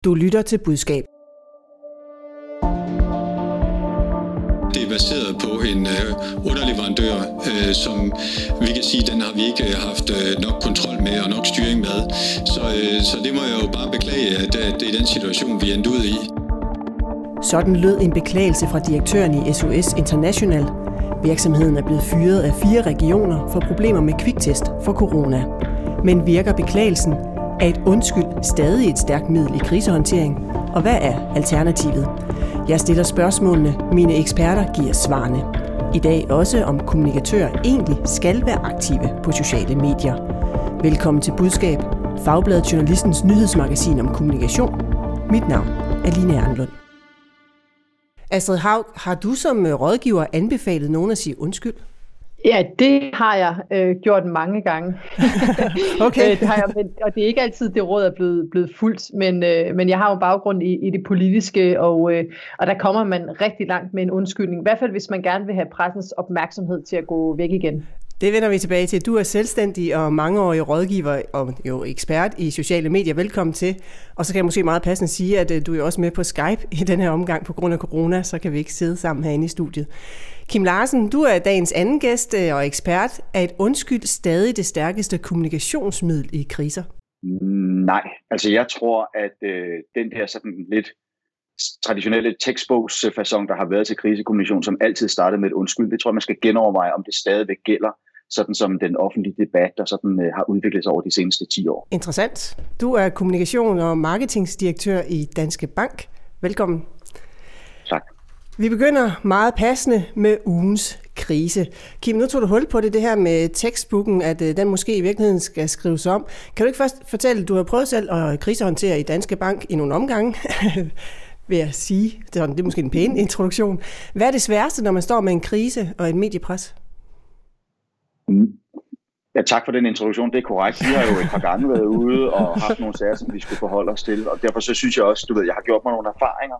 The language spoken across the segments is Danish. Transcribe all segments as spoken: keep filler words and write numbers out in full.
Du lytter til Budskab. Det er baseret på en øh, underleverandør, øh, som vi kan sige, den har vi ikke haft øh, nok kontrol med og nok styring med. Så, øh, så det må jeg jo bare beklage, at, at det er den situation, vi endte ud i. Sådan lød en beklagelse fra direktøren i S O S International. Virksomheden er blevet fyret af fire regioner for problemer med kviktest for corona. Men virker beklagelsen? Er et undskyld stadig et stærkt middel i krisehåndtering? Og hvad er alternativet? Jeg stiller spørgsmålene, mine eksperter giver svarene. I dag også om kommunikatører egentlig skal være aktive på sociale medier. Velkommen til Budskab, Fagbladet Journalistens nyhedsmagasin om kommunikation. Mit navn er Line Ernlund. Astrid Haug, har du som rådgiver anbefalet nogen at sige undskyld? Ja, det har jeg øh, gjort mange gange. Okay. det har jeg, men, og det er ikke altid, det råd er blevet, blevet fuldt, men, øh, men jeg har jo baggrund i, i det politiske, og, øh, og der kommer man rigtig langt med en undskyldning. I hvert fald, hvis man gerne vil have pressens opmærksomhed til at gå væk igen. Det vender vi tilbage til. Du er selvstændig og mangeårig rådgiver og jo ekspert i sociale medier. Velkommen til. Og så kan jeg måske meget passende sige, at du er også med på Skype i den her omgang på grund af corona, så kan vi ikke sidde sammen herinde i studiet. Kim Larsen, du er dagens anden gæst og ekspert. Er et undskyld stadig det stærkeste kommunikationsmiddel i kriser? Nej, altså jeg tror, at øh, den der sådan lidt traditionelle tekstbogsfacon, der har været til krisekommunikation, som altid startede med et undskyld, det tror jeg, man skal genoverveje, om det stadigvæk gælder, sådan som den offentlige debat, der sådan øh, har udviklet sig over de seneste ti år. Interessant. Du er kommunikation- og marketingsdirektør i Danske Bank. Velkommen. Tak. Vi begynder meget passende med ugens krise. Kim, nu tog du hul på det, det her med tekstbogen, at øh, den måske i virkeligheden skal skrives om. Kan du ikke først fortælle, at du har prøvet selv at krisehåndtere i Danske Bank i nogle omgange, vil jeg sige. Det er, det er måske en pæn introduktion. Hvad er det sværeste, når man står med en krise og et mediepres? Ja, tak for den introduktion. Det er korrekt. Vi har jo et par gange været ude og haft nogle sager, som vi skulle forholde os til. Og derfor så synes jeg også, du ved, jeg har gjort mig nogle erfaringer,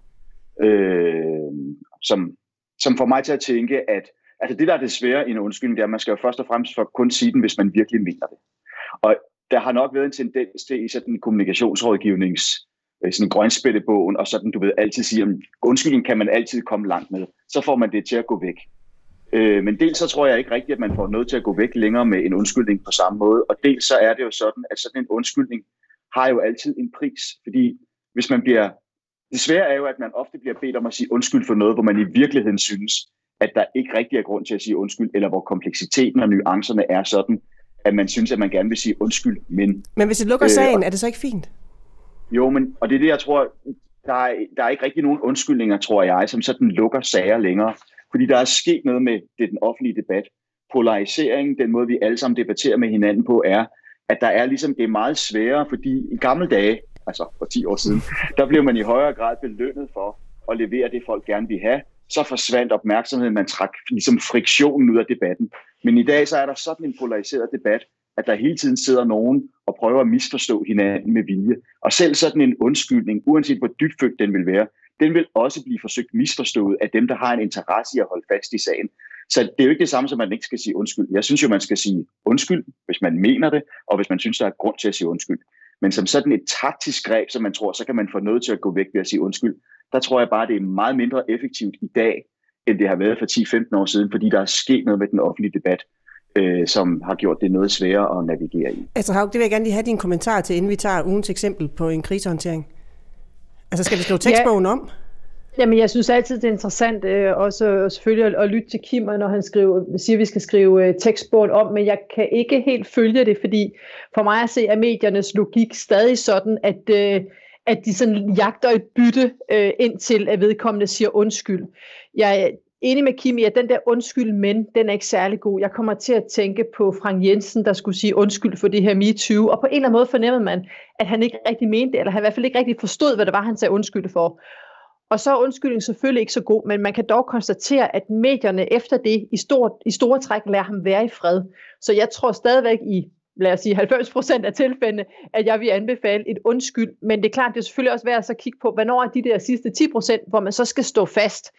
øh, som, som får mig til at tænke, at altså det, der er det svære i en undskyldning, det er, at man skal jo først og fremmest for kun sige den, hvis man virkelig mener det. Og der har nok været en tendens til i sådan en kommunikationsrådgivnings sådan en grønspættebogen, og sådan, du ved, altid sige, at undskyldning kan man altid komme langt med. Så får man det til at gå væk. Øh, men dels så tror jeg ikke rigtigt, at man får noget til at gå væk længere med en undskyldning på samme måde, og dels så er det jo sådan, at sådan en undskyldning har jo altid en pris, fordi hvis man bliver, det svære er jo, at man ofte bliver bedt om at sige undskyld for noget, hvor man i virkeligheden synes, at der ikke rigtig er grund til at sige undskyld, eller hvor kompleksiteten og nuancerne er sådan, at man synes, at man gerne vil sige undskyld, men... Men hvis det lukker sagen, øh, er det så ikke fint? Jo, men, og det er det, jeg tror, der er, der er ikke rigtig nogen undskyldninger, tror jeg, som sådan lukker sager længere. Fordi der er sket noget med det, den offentlige debat. Polarisering, den måde, vi alle sammen debatterer med hinanden på, er, at der er ligesom, det er meget sværere, fordi i gamle dage, altså for ti år siden, der blev man i højere grad belønnet for at levere det, folk gerne vil have. Så forsvandt opmærksomheden, man trak ligesom friktionen ud af debatten. Men i dag, så er der sådan en polariseret debat, at der hele tiden sidder nogen og prøver at misforstå hinanden med vilje. Og selv sådan en undskyldning, uanset hvor dybfølt den vil være, den vil også blive forsøgt misforstået af dem, der har en interesse i at holde fast i sagen. Så det er jo ikke det samme, som man ikke skal sige undskyld. Jeg synes jo, man skal sige undskyld, hvis man mener det, og hvis man synes, der er grund til at sige undskyld. Men som sådan et taktisk greb, som man tror, så kan man få noget til at gå væk ved at sige undskyld. Der tror jeg bare, det er meget mindre effektivt i dag, end det har været for ti til femten år siden, fordi der er sket noget med den offentlige debat, Øh, som har gjort det noget sværere at navigere i. Altså Haug, det vil jeg gerne lige have din kommentar til, inden vi tager ugens eksempel på en krisehåndtering. Altså skal vi skrive tekstbogen ja. om? Jamen jeg synes altid, det er interessant øh, også selvfølgelig at, at lytte til Kim, når han skriver, siger, at vi skal skrive øh, tekstbogen om, men jeg kan ikke helt følge det, fordi for mig at se er mediernes logik stadig sådan, at, øh, at de sådan jagter et bytte øh, indtil at vedkommende siger undskyld. Jeg enig med Kim i, at den der undskyld, men den er ikke særlig god. Jeg kommer til at tænke på Frank Jensen, der skulle sige undskyld for det her MeToo, og på en eller anden måde fornemmede man, at han ikke rigtig mente det, eller han i hvert fald ikke rigtig forstod, hvad det var, han sagde undskyld for. Og så er undskyldningen selvfølgelig ikke så god, men man kan dog konstatere, at medierne efter det i, stort, i store træk lader ham være i fred. Så jeg tror stadigvæk i, lad os sige, halvfems procent af tilfældene, at jeg vil anbefale et undskyld. Men det er klart, det er selvfølgelig også værd at så kigge på, hvornår er de der sidste ti procent, hvor man så skal stå fast.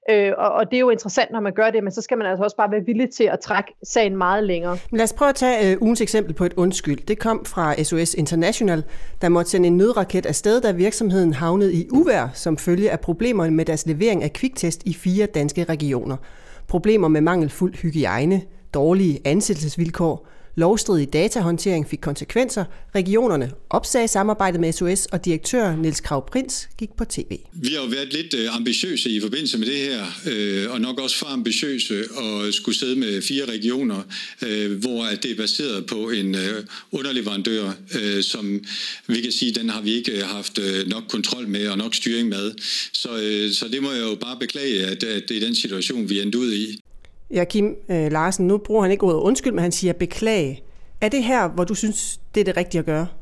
Øh, og, og det er jo interessant, når man gør det, men så skal man altså også bare være villig til at trække sagen meget længere. Men lad os prøve at tage øh, ugens eksempel på et undskyld. Det kom fra S O S International, der måtte sende en nødraket afsted, da virksomheden havnede i uvejr som følge af problemer med deres levering af kviktest i fire danske regioner. Problemer med mangelfuld hygiejne, dårlige ansættelsesvilkår, lovstridig datahåndtering fik konsekvenser. Regionerne opsagde samarbejdet med S O S, og direktør Niels Krag Prins gik på tv. Vi har jo været lidt ambitiøse i forbindelse med det her, og nok også for ambitiøse at skulle sidde med fire regioner, hvor det er baseret på en underleverandør, som vi kan sige, den har vi ikke haft nok kontrol med og nok styring med. Så, så det må jeg jo bare beklage, at det er den situation, vi endte ud i. Ja, Kim øh, Larsen, nu bruger han ikke ordet undskyld, men han siger beklage. Er det her, hvor du synes, det er det rigtige at gøre?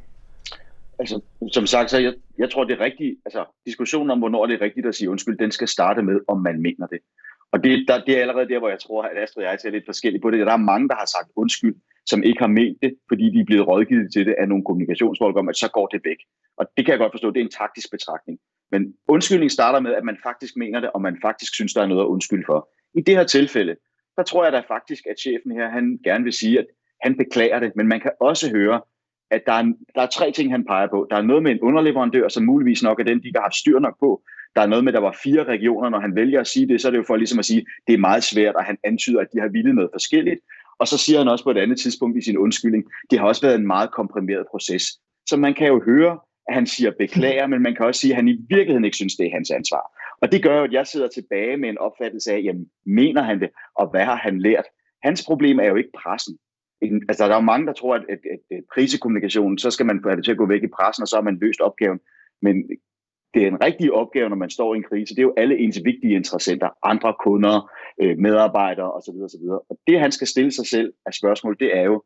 Altså, som sagt, så jeg, jeg tror, det er rigtigt. Altså, diskussionen om, hvornår det er rigtigt at sige undskyld, den skal starte med, om man mener det. Og det, der, det er allerede der, hvor jeg tror, at Astrid og jeg ser lidt forskelligt på det. Der er mange, der har sagt undskyld, som ikke har ment det, fordi de er blevet rådgivet til det af nogle kommunikationsfolk om, at så går det væk. Og det kan jeg godt forstå, det er en taktisk betragtning. Men undskyldning starter med, at man faktisk mener det, og man faktisk synes, der er noget at undskylde for. I det her tilfælde, der tror jeg da faktisk, at chefen her, han gerne vil sige, at han beklager det, men man kan også høre, at der er, der er tre ting, han peger på. Der er noget med en underleverandør, som muligvis nok er den, de ikke har haft styr nok på. Der er noget med, at der var fire regioner. Når han vælger at sige det, så er det jo for ligesom at sige, at det er meget svært, og han antyder, at de har villet noget forskelligt. Og så siger han også på et andet tidspunkt i sin undskyldning, det har også været en meget komprimeret proces. Så man kan jo høre, at han siger beklager, men man kan også sige, at han i virkeligheden ikke synes, det er hans ansvar. Og det gør jo, at jeg sidder tilbage med en opfattelse af, jamen, mener han det, og hvad har han lært? Hans problem er jo ikke pressen. Altså, der er jo mange, der tror, at, at, at krisekommunikationen, så skal man have det til at gå væk i pressen, og så har man løst opgaven. Men det er en rigtig opgave, når man står i en krise. Det er jo alle ens vigtige interessenter, andre kunder, medarbejdere osv. osv. Og det, han skal stille sig selv af spørgsmål, det er jo,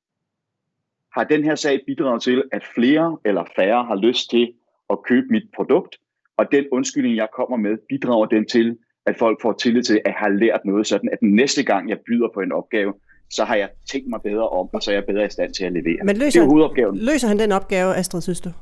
har den her sag bidraget til, at flere eller færre har lyst til at købe mit produkt? Og den undskyldning, jeg kommer med, bidrager den til, at folk får tillid til, at jeg har lært noget, sådan at den næste gang, jeg byder på en opgave, så har jeg tænkt mig bedre om, og så er jeg bedre i stand til at levere. Men løser, det er jo hovedopgaven. Løser han den opgave, Astrid, synes du?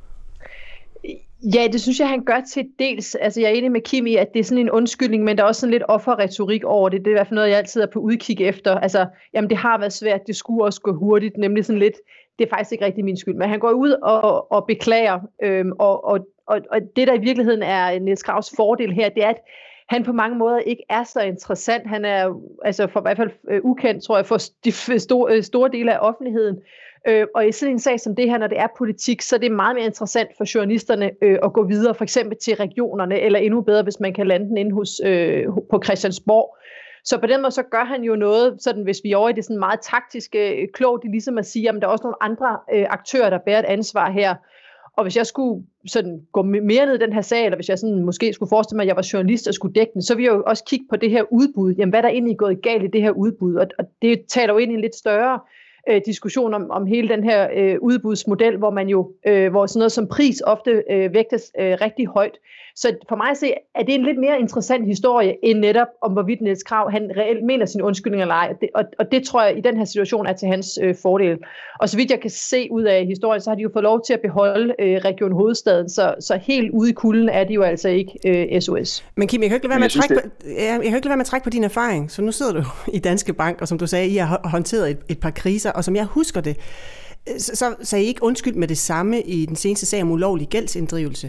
Ja, det synes jeg, han gør til dels. Altså, jeg er enig med Kim i, at det er sådan en undskyldning, men der er også sådan lidt offerretorik over det. Det er i hvert fald noget, jeg altid er på udkig efter. Altså, jamen, det har været svært, det skulle også gå hurtigt, nemlig sådan lidt, det er faktisk ikke rigtig min skyld. Men han går ud og, og beklager, øhm, og, og, og, og det, der i virkeligheden er Niels Krags fordel her, det er, at han på mange måder ikke er så interessant. Han er altså for i hvert fald øh, ukendt, tror jeg, for de store, store dele af offentligheden. Øh, og i sådan en sag som det her, når det er politik, så er det meget mere interessant for journalisterne øh, at gå videre, for eksempel til regionerne, eller endnu bedre, hvis man kan lande den inde hos, øh, på Christiansborg. Så på den måde, så gør han jo noget, sådan, hvis vi er over i det sådan meget taktiske, øh, klogt, det ligesom at sige, at der er også nogle andre øh, aktører, der bærer et ansvar her. Og hvis jeg skulle sådan gå mere ned i den her sag, eller hvis jeg sådan måske skulle forestille mig, at jeg var journalist og skulle dække den, så ville jeg jo også kigge på det her udbud. Jamen, hvad der egentlig er gået galt i det her udbud? Og, og det taler jo ind i en lidt større øh, diskussion om, om hele den her øh, udbudsmodel, hvor man jo, øh, hvor sådan noget som pris ofte øh, vægtes øh, rigtig højt. Så for mig at se, er det en lidt mere interessant historie, end netop om hvorvidt Niels Krag, han reelt mener sin undskyldning eller ej. Og det, og, og det tror jeg i den her situation er til hans øh, fordel. Og så vidt jeg kan se ud af historien, så har de jo fået lov til at beholde øh, Region Hovedstaden, så, så helt ude i kulden er de jo altså ikke øh, S O S. Men Kim, jeg kan ikke lade være med at trække på, jeg kan ikke lade være med at trække på din erfaring. Så nu sidder du i Danske Bank, og som du sagde, I har håndteret et, et par kriser, og som jeg husker det, så, så sagde I ikke undskyld med det samme i den seneste sag om ulovlig gældsinddrivelse.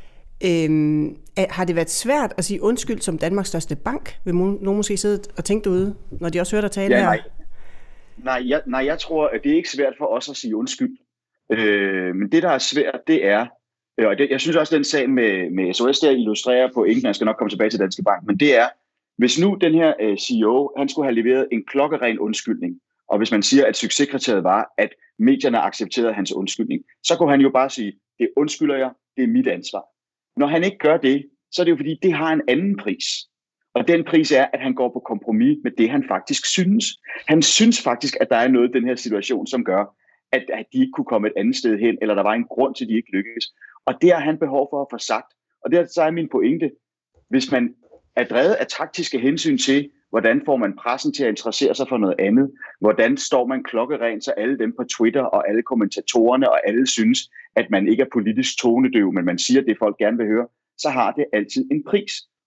Øhm, har det været svært at sige undskyld som Danmarks største bank? Vil nogen måske sidde og tænke derude, når de også hører dig tale ja, her? Nej. Nej, jeg, nej, jeg tror, at det er ikke svært for os at sige undskyld. Øh, men det, der er svært, det er, og det, jeg synes også, at den sag med, med S O S der illustrerer på ingen, jeg skal nok komme tilbage til Danske Bank, men det er, hvis nu den her uh, C E O, han skulle have leveret en klokkeren undskyldning, og hvis man siger, at succeskriteriet var, at medierne accepterede hans undskyldning, så kunne han jo bare sige, det undskylder jeg, det er mit ansvar. Når han ikke gør det, så er det jo fordi, det har en anden pris. Og den pris er, at han går på kompromis med det, han faktisk synes. Han synes faktisk, at der er noget i den her situation, som gør, at, at de ikke kunne komme et andet sted hen, eller der var en grund til, at de ikke lykkedes. Og det har han behov for at få sagt. Og det så er min pointe. Hvis man er drevet af taktiske hensyn til, hvordan får man pressen til at interessere sig for noget andet, hvordan står man klokkeren, så alle dem på Twitter og alle kommentatorerne og alle synes, at man ikke er politisk tonedøv, men man siger, at det folk gerne vil høre, så har det altid en pris.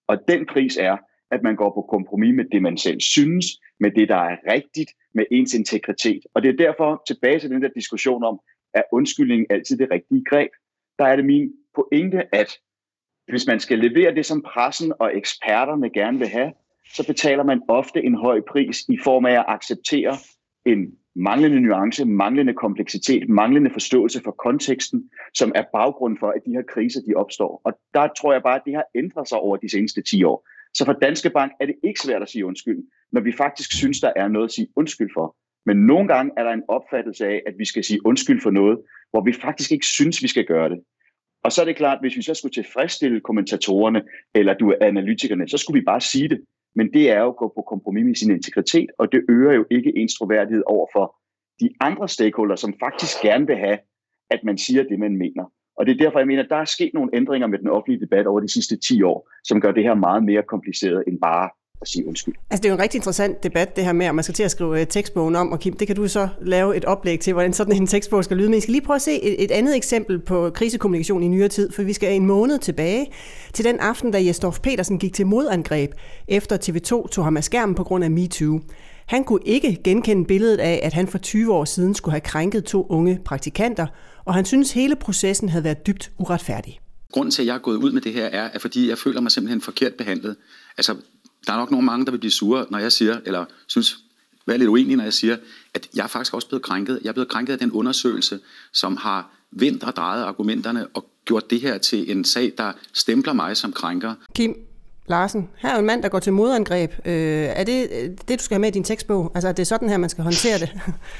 Og den pris er, at man går på kompromis med det, man selv synes, med det, der er rigtigt, med ens integritet. Og det er derfor tilbage til den der diskussion om, er undskyldning altid det rigtige greb? Der er det min pointe, at hvis man skal levere det, som pressen og eksperterne gerne vil have, så betaler man ofte en høj pris i form af at acceptere en manglende nuance, manglende kompleksitet, manglende forståelse for konteksten, som er baggrunden for, at de her kriser de opstår. Og der tror jeg bare, at det har ændret sig over de seneste ti år. Så for Danske Bank er det ikke svært at sige undskyld, når vi faktisk synes, der er noget at sige undskyld for. Men nogle gange er der en opfattelse af, at vi skal sige undskyld for noget, hvor vi faktisk ikke synes, vi skal gøre det. Og så er det klart, at hvis vi så skulle tilfredsstille kommentatorerne eller du analytikerne, så skulle vi bare sige det. Men det er jo at gå på kompromis med sin integritet, og det øger jo ikke ens troværdighed over for de andre stakeholdere, som faktisk gerne vil have, at man siger det, man mener. Og det er derfor, jeg mener, at der er sket nogle ændringer med den offentlige debat over de sidste ti år, som gør det her meget mere kompliceret end bare at sige undskyld. Altså det er jo en rigtig interessant debat, det her med, at man skal til at skrive tekstbogen om, og Kim, det kan du så lave et oplæg til, hvordan sådan en tekstbog skal lyde. Men jeg skal lige prøve at se et, et andet eksempel på krisekommunikation i nyere tid, for vi skal en måned tilbage til den aften, da Jes Dorph Petersen gik til modangreb, efter T V to tog ham af skærmen på grund af MeToo. Han kunne ikke genkende billedet af, at han for tyve år siden skulle have krænket to unge praktikanter, og han synes hele processen havde været dybt uretfærdig. Grunden til, at jeg er gået ud med det her, er, at fordi jeg føler mig simpelthen forkert behandlet. Altså, der er nok nogle mange, der vil blive sure, når jeg siger, eller synes, være lidt uenig, når jeg siger, at jeg er faktisk også blevet krænket. Jeg er blevet krænket af den undersøgelse, som har vendt og drejet argumenterne og gjort det her til en sag, der stempler mig som krænker. Kim Larsen, her er en mand, der går til modangreb. Øh, er det det, du skal have med i din tekstbog? Altså, er det sådan her, man skal håndtere det?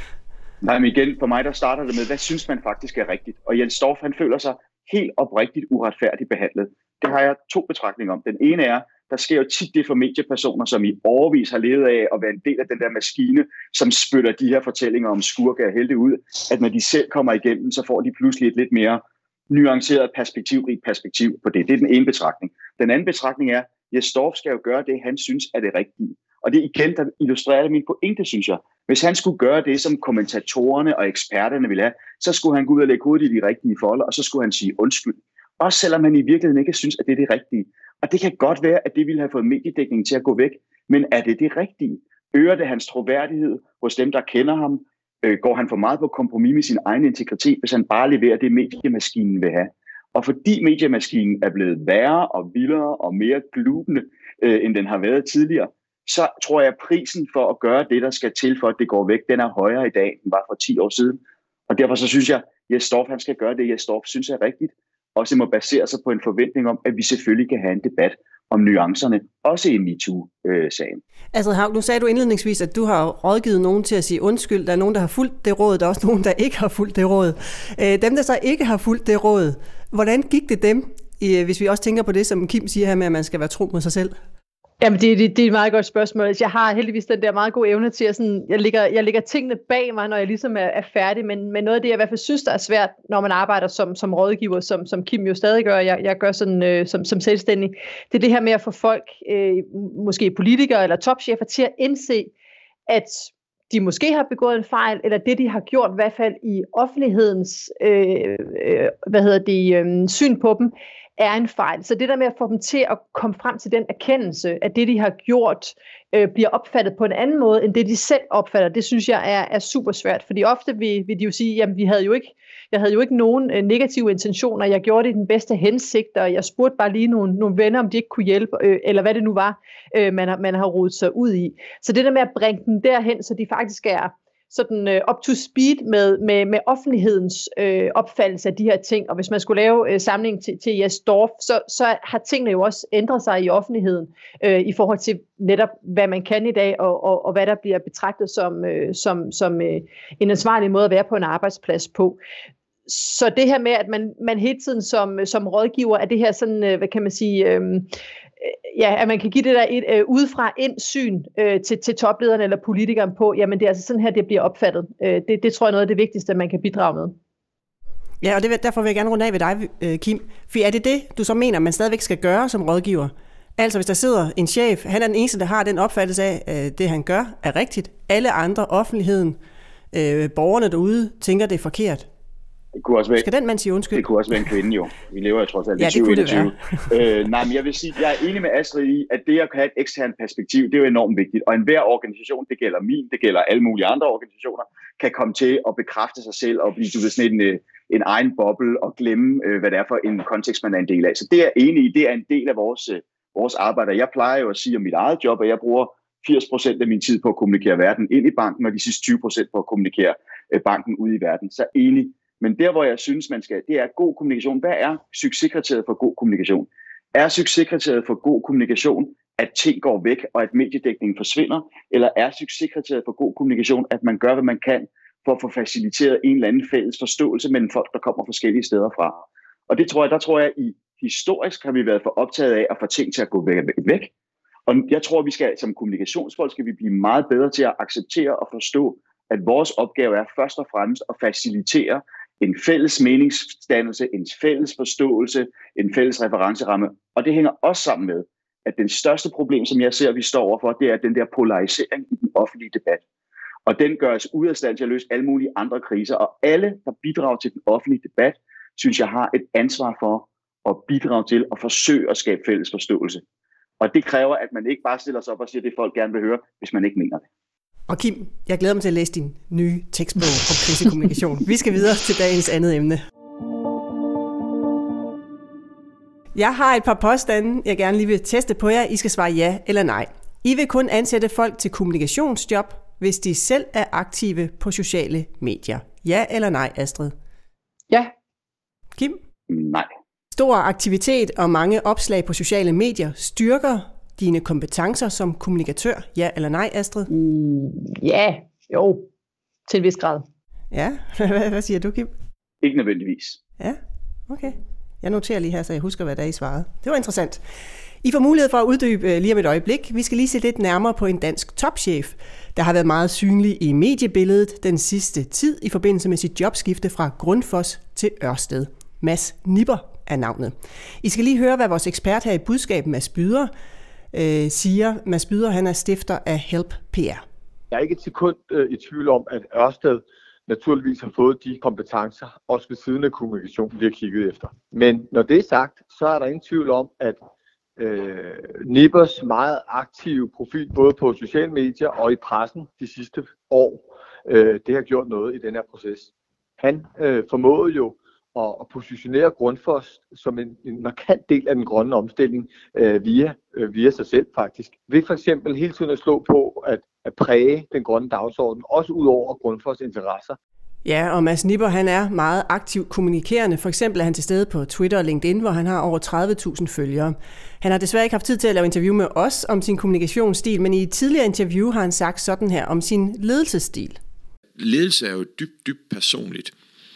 Nej, men igen, for mig der starter det med, hvad synes man faktisk er rigtigt? Og Jens Dorph, han føler sig helt oprigtigt uretfærdigt behandlet. Det har jeg to betragtninger om. Den ene er, der sker jo tit det for mediepersoner, som i årevis har levet af at være en del af den der maskine, som spytter de her fortællinger om skurke og helte ud, at når de selv kommer igennem, så får de pludselig et lidt mere nuanceret perspektivrigt perspektiv på det. Det er den ene betragtning. Den anden betragtning er, at Jes Dorph skal jo gøre det, han synes er det rigtige. Og det igen, der illustrerer min pointe, synes jeg. Hvis han skulle gøre det, som kommentatorerne og eksperterne ville have, så skulle han gå ud og lægge hovedet i de rigtige folder, og så skulle han sige undskyld. Også selvom han i virkeligheden ikke synes, at det er det rigtige. Og det kan godt være, at det ville have fået mediedækningen til at gå væk. Men er det det rigtige? Øger det hans troværdighed hos dem, der kender ham? Øh, går han for meget på kompromis med sin egen integritet, hvis han bare leverer det, mediemaskinen vil have? Og fordi mediemaskinen er blevet værre og vildere og mere glubende, øh, end den har været tidligere, så tror jeg, at prisen for at gøre det, der skal til for, at det går væk, den er højere i dag, end var for ti år siden. Og derfor så synes jeg, at Jes Dorph, han skal gøre det, Jes Dorph synes er rigtigt. Også må basere sig på en forventning om, at vi selvfølgelig kan have en debat om nuancerne, også i MeToo-sagen. Altså, nu sagde du indledningsvis, at du har rådgivet nogen til at sige undskyld. Der er nogen, der har fulgt det råd, der er også nogen, der ikke har fulgt det råd. Dem, der så ikke har fulgt det råd, hvordan gik det dem, hvis vi også tænker på det, som Kim siger her med, at man skal være tro mod sig selv? Jamen, det, det, det er et meget godt spørgsmål. Jeg har heldigvis den der meget gode evne til, at sådan, jeg, lægger, jeg lægger tingene bag mig, når jeg ligesom er, er færdig, men, men noget af det, jeg i hvert fald synes, der er svært, når man arbejder som, som rådgiver, som, som Kim jo stadig gør, jeg, jeg gør sådan, øh, som, som selvstændig, det er det her med at få folk, øh, måske politikere eller topchefer, til at indse, at de måske har begået en fejl, eller det, de har gjort, i hvert fald i offentlighedens øh, øh, hvad hedder det, øh, syn på dem, er en fejl. Så det der med at få dem til at komme frem til den erkendelse, at det, de har gjort, øh, bliver opfattet på en anden måde, end det, de selv opfatter, det synes jeg er, er super svært. Fordi ofte vil, vil de jo sige, jamen vi havde jo ikke, jeg havde jo ikke nogen øh, negative intentioner, jeg gjorde det i den bedste hensigt, og jeg spurgte bare lige nogle, nogle venner, om de ikke kunne hjælpe, øh, eller hvad det nu var, øh, man, har, man har rodet sig ud i. Så det der med at bringe dem derhen, så de faktisk er sådan øh, up to speed med, med, med offentlighedens øh, opfattelse af de her ting. Og hvis man skulle lave øh, samling til, til Jes Dorph, så, så har tingene jo også ændret sig i offentligheden øh, i forhold til netop, hvad man kan i dag, og, og, og hvad der bliver betragtet som, øh, som, som øh, en ansvarlig måde at være på en arbejdsplads på. Så det her med, at man, man hele tiden som, som rådgiver, er det her sådan, øh, hvad kan man sige... Øh, Ja, at man kan give det der et øh, udefra ind syn øh, til, til toplederen eller politikeren på, jamen det er altså sådan her, det bliver opfattet. Øh, det, det tror jeg er noget af det vigtigste, man kan bidrage med. Ja, og det, derfor vil jeg gerne runde af ved dig, Kim. For er det det, du så mener, man stadigvæk skal gøre som rådgiver? Altså hvis der sidder en chef, han er den eneste, der har den opfattelse af, at det han gør er rigtigt. Alle andre, offentligheden, øh, borgerne derude, tænker det er forkert. Det kunne også være, Skal den mand sige undskyld? Det kunne også være en kvinde jo. Vi lever jo trods alt i ja, tyve enogtyve. øh, nej, men jeg vil sige, jeg er enig med Astrid i, at det at have et eksternt perspektiv, det er jo enormt vigtigt. Og enhver organisation, det gælder min, det gælder alle mulige andre organisationer, kan komme til at bekræfte sig selv og blive du ved, sådan en, en egen boble og glemme, hvad det er for en kontekst, man er en del af. Så det er jeg enig i, det er en del af vores, vores arbejde. Jeg plejer jo at sige om mit eget job, at jeg bruger firs procent af min tid på at kommunikere verden ind i banken, og de sidste tyve procent på at kommunikere banken ud i verden. Så enig. Men der, hvor jeg synes, man skal, det er god kommunikation. Hvad er succeskriteriet for god kommunikation? Er succeskriteriet for god kommunikation, at ting går væk, og at mediedækningen forsvinder? Eller er succeskriteriet for god kommunikation, at man gør, hvad man kan, for at få faciliteret en eller anden fælles forståelse mellem folk, der kommer forskellige steder fra? Og det tror jeg, der tror jeg, i historisk har vi været for optaget af at få ting til at gå væk. Og jeg tror, vi skal, som kommunikationsfolk, skal vi blive meget bedre til at acceptere og forstå, at vores opgave er først og fremmest at facilitere en fælles meningsdannelse, en fælles forståelse, en fælles referenceramme. Og det hænger også sammen med, at den største problem, som jeg ser, vi står overfor, det er den der polarisering i den offentlige debat. Og den gør os ude af stand til at løse alle mulige andre kriser. Og alle, der bidrager til den offentlige debat, synes jeg har et ansvar for at bidrage til at forsøge at skabe fælles forståelse. Og det kræver, at man ikke bare stiller sig op og siger, det folk gerne vil høre, hvis man ikke mener det. Og Kim, jeg glæder mig til at læse din nye tekstbog om krisekommunikation. Vi skal videre til dagens andet emne. Jeg har et par påstande, jeg gerne lige vil teste på jer. I skal svare ja eller nej. I vil kun ansætte folk til kommunikationsjob, hvis de selv er aktive på sociale medier. Ja eller nej, Astrid? Ja. Kim? Nej. Stor aktivitet og mange opslag på sociale medier styrker dine kompetencer som kommunikatør. Ja eller nej, Astrid? Mm, ja, jo. Til en vis grad. Ja, hvad siger du, Kim? Ikke nødvendigvis. Ja, okay. Jeg noterer lige her, så jeg husker, hvad der er, I svarede. Det var interessant. I får mulighed for at uddybe lige om et øjeblik. Vi skal lige se lidt nærmere på en dansk topchef, der har været meget synlig i mediebilledet den sidste tid i forbindelse med sit jobskifte fra Grundfos til Ørsted. Mads Nipper er navnet. I skal lige høre, hvad vores ekspert her i budskabet, Mads Byder, øh, siger. Mads Byder, han er stifter af Help P R. Jeg er ikke et sekund øh, i tvivl om, at Ørsted naturligvis har fået de kompetencer, også ved siden af kommunikation, vi har kigget efter. Men når det er sagt, så er der ingen tvivl om, at øh, Nippers meget aktive profil, både på sociale medier og i pressen de sidste år, øh, det har gjort noget i den her proces. Han øh, formåede jo at, at positionere Grundfos som en, en markant del af den grønne omstilling øh, via, øh, via sig selv faktisk. Ved for eksempel hele tiden at slå på at, at præge den grønne dagsorden, også ud over Grundfos interesser. Ja, og Mads Nipper, han er meget aktivt kommunikerende. For eksempel er han til stede på Twitter og LinkedIn, hvor han har over tredive tusind følgere. Han har desværre ikke haft tid til at lave interview med os om sin kommunikationsstil, men i et tidligere interview har han sagt sådan her om sin ledelsesstil. Ledelse er jo dybt, dybt personligt.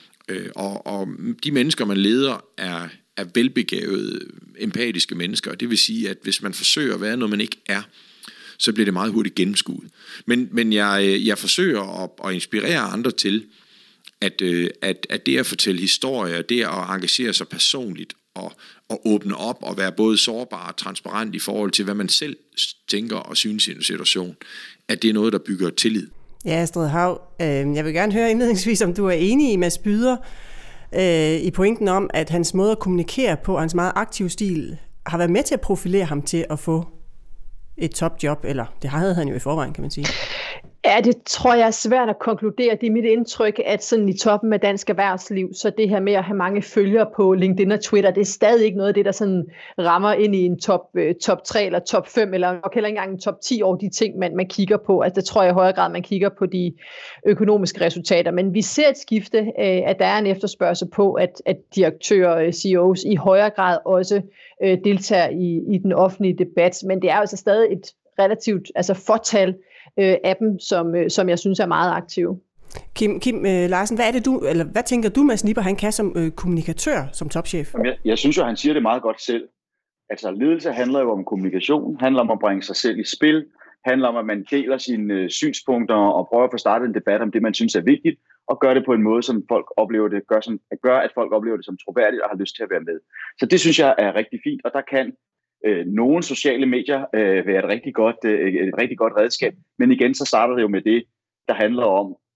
Og, og de mennesker, man leder, er, er velbegavede, empatiske mennesker. Det vil sige, at hvis man forsøger at være noget, man ikke er, så bliver det meget hurtigt gennemskuet. Men, men jeg, jeg forsøger at, at inspirere andre til, at, at, at det at fortælle historier, det at engagere sig personligt og, og åbne op og være både sårbar og transparent i forhold til, hvad man selv tænker og synes i en situation, at det er noget, der bygger tillid. Ja, Astrid Haug, øh, jeg vil gerne høre indledningsvis, om du er enig i Mads Byder øh, i pointen om, at hans måde at kommunikere på, hans meget aktive stil, har været med til at profilere ham til at få et topjob, eller det havde han jo i forvejen, kan man sige. Ja, det tror jeg er svært at konkludere. Det er mit indtryk, at sådan i toppen af dansk erhvervsliv, så det her med at have mange følgere på LinkedIn og Twitter, det er stadig ikke noget af det, der sådan rammer ind i en top, top tre eller top fem, eller nok heller ikke engang en top ti over de ting, man, man kigger på. Altså det tror jeg i højere grad, man kigger på de økonomiske resultater. Men vi ser et skifte, at der er en efterspørgsel på, at, at direktører, C E O's i højere grad også øh, deltager i, i den offentlige debat. Men det er altså stadig et relativt altså fortal af dem, som, som jeg synes er meget aktive. Kim, Kim øh, Larsen, hvad er det du, eller hvad tænker du, Mads Nipper, han kan som øh, kommunikatør, som topchef? Jeg, jeg synes jo, han siger det meget godt selv. Altså ledelse handler jo om kommunikation, handler om at bringe sig selv i spil, handler om, at man deler sine øh, synspunkter og prøver at få startet en debat om det, man synes er vigtigt, og gør det på en måde, som folk oplever det, gør, som, gør at folk oplever det som troværdigt og har lyst til at være med. Så det synes jeg er rigtig fint, og der kan Øh, nogle sociale medier øh, være et rigtig, godt, øh, et rigtig godt redskab. Men igen, så starter det jo med det, der handler om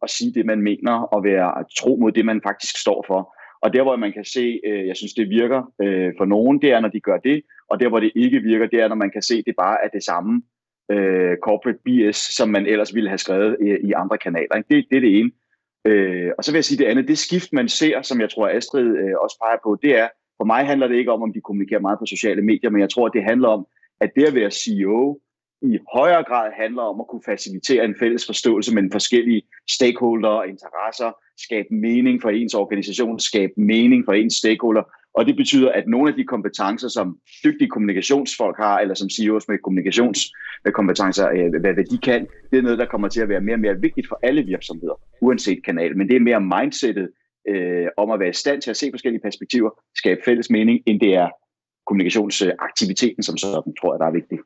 at sige det, man mener, og være tro mod det, man faktisk står for. Og der, hvor man kan se, øh, jeg synes, det virker øh, for nogen, det er, når de gør det, og der, hvor det ikke virker, det er, når man kan se, det bare er det samme øh, corporate B S, som man ellers ville have skrevet i, i andre kanaler. Ikke? Det, det er det ene. Øh, og så vil jeg sige det andet, det skift, man ser, som jeg tror, Astrid øh, også peger på, det er, for mig handler det ikke om, om de kommunikerer meget på sociale medier, men jeg tror, det handler om, at det at være C E O i højere grad handler om at kunne facilitere en fælles forståelse mellem forskellige stakeholder og interesser, skabe mening for ens organisation, skabe mening for ens stakeholder. Og det betyder, at nogle af de kompetencer, som dygtige kommunikationsfolk har, eller som C E O's med kommunikationskompetencer, hvad, hvad de kan, det er noget, der kommer til at være mere og mere vigtigt for alle virksomheder, uanset kanal. Men det er mere mindsetet øh, om at være i stand til at se forskellige perspektiver, skabe fælles mening, end det er kommunikationsaktiviteten som sådan, tror jeg, der er vigtigt.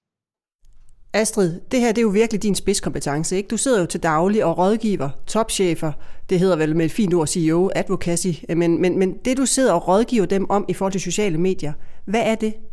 Astrid, det her det er jo virkelig din spidskompetence, ikke? Du sidder jo til daglig og rådgiver topchefer, det hedder vel med et fint ord C E O, advocacy, men, men, men det du sidder og rådgiver dem om i forhold til sociale medier, hvad er det?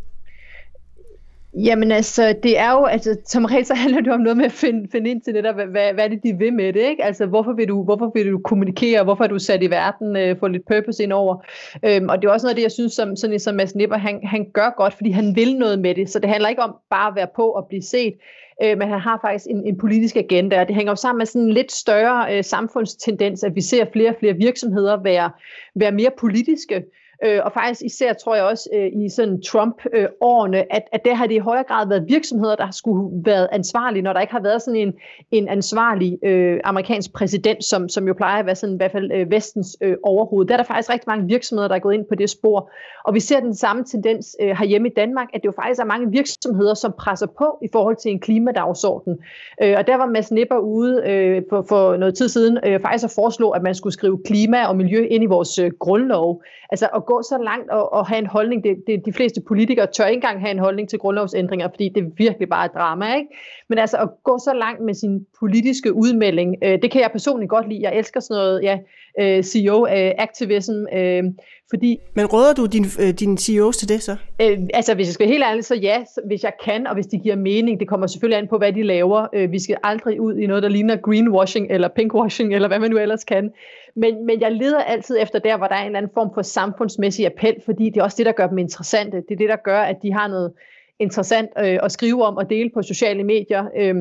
Jamen altså, det er jo, altså som regel så handler det om noget med at finde, finde ind til det der, hvad, hvad er det de vil med det, ikke? Altså hvorfor vil du, hvorfor vil du kommunikere, hvorfor er du sat i verden, øh, få lidt purpose ind over, øhm, og det er også noget af det, jeg synes, som, sådan som Mads Nipper, han, han gør godt, fordi han vil noget med det, så det handler ikke om bare at være på og blive set, øh, men han har faktisk en, en politisk agenda, og det hænger jo sammen med sådan en lidt større øh, samfundstendens, at vi ser flere og flere virksomheder være, være mere politiske. Øh, og faktisk især tror jeg også øh, i sådan Trump-årene, at, at der har det i højere grad været virksomheder, der har skulle været ansvarlige, når der ikke har været sådan en, en ansvarlig øh, amerikansk præsident, som, som jo plejer at være sådan i hvert fald øh, vestens øh, overhoved. Der er der faktisk rigtig mange virksomheder, der er gået ind på det spor. Og vi ser den samme tendens øh, herhjemme i Danmark, at det jo faktisk er mange virksomheder, som presser på i forhold til en klimadagsorden. Øh, og der var Mads Nipper ude øh, for, for noget tid siden øh, faktisk at foreslå, at man skulle skrive klima og miljø ind i vores øh, grundlov. Altså at gå så langt og, og have en holdning, det, det, de fleste politikere tør ikke engang have en holdning til grundlovsændringer, fordi det er virkelig bare et drama, ikke? Men altså at gå så langt med sin politiske udmelding, øh, det kan jeg personligt godt lide. Jeg elsker sådan noget, ja, øh, C E O-aktivism, øh, øh, fordi... Men råder du din, øh, dine C E O's til det så? Øh, altså hvis jeg skal være helt ærlig, så ja, hvis jeg kan, og hvis de giver mening, det kommer selvfølgelig an på, hvad de laver. Øh, vi skal aldrig ud i noget, der ligner greenwashing eller pinkwashing, eller hvad man nu ellers kan. Men, men jeg leder altid efter der, hvor der er en eller anden form for samfundsmæssig appel, fordi det er også det, der gør dem interessante. Det er det, der gør, at de har noget interessant øh, at skrive om og dele på sociale medier, øh,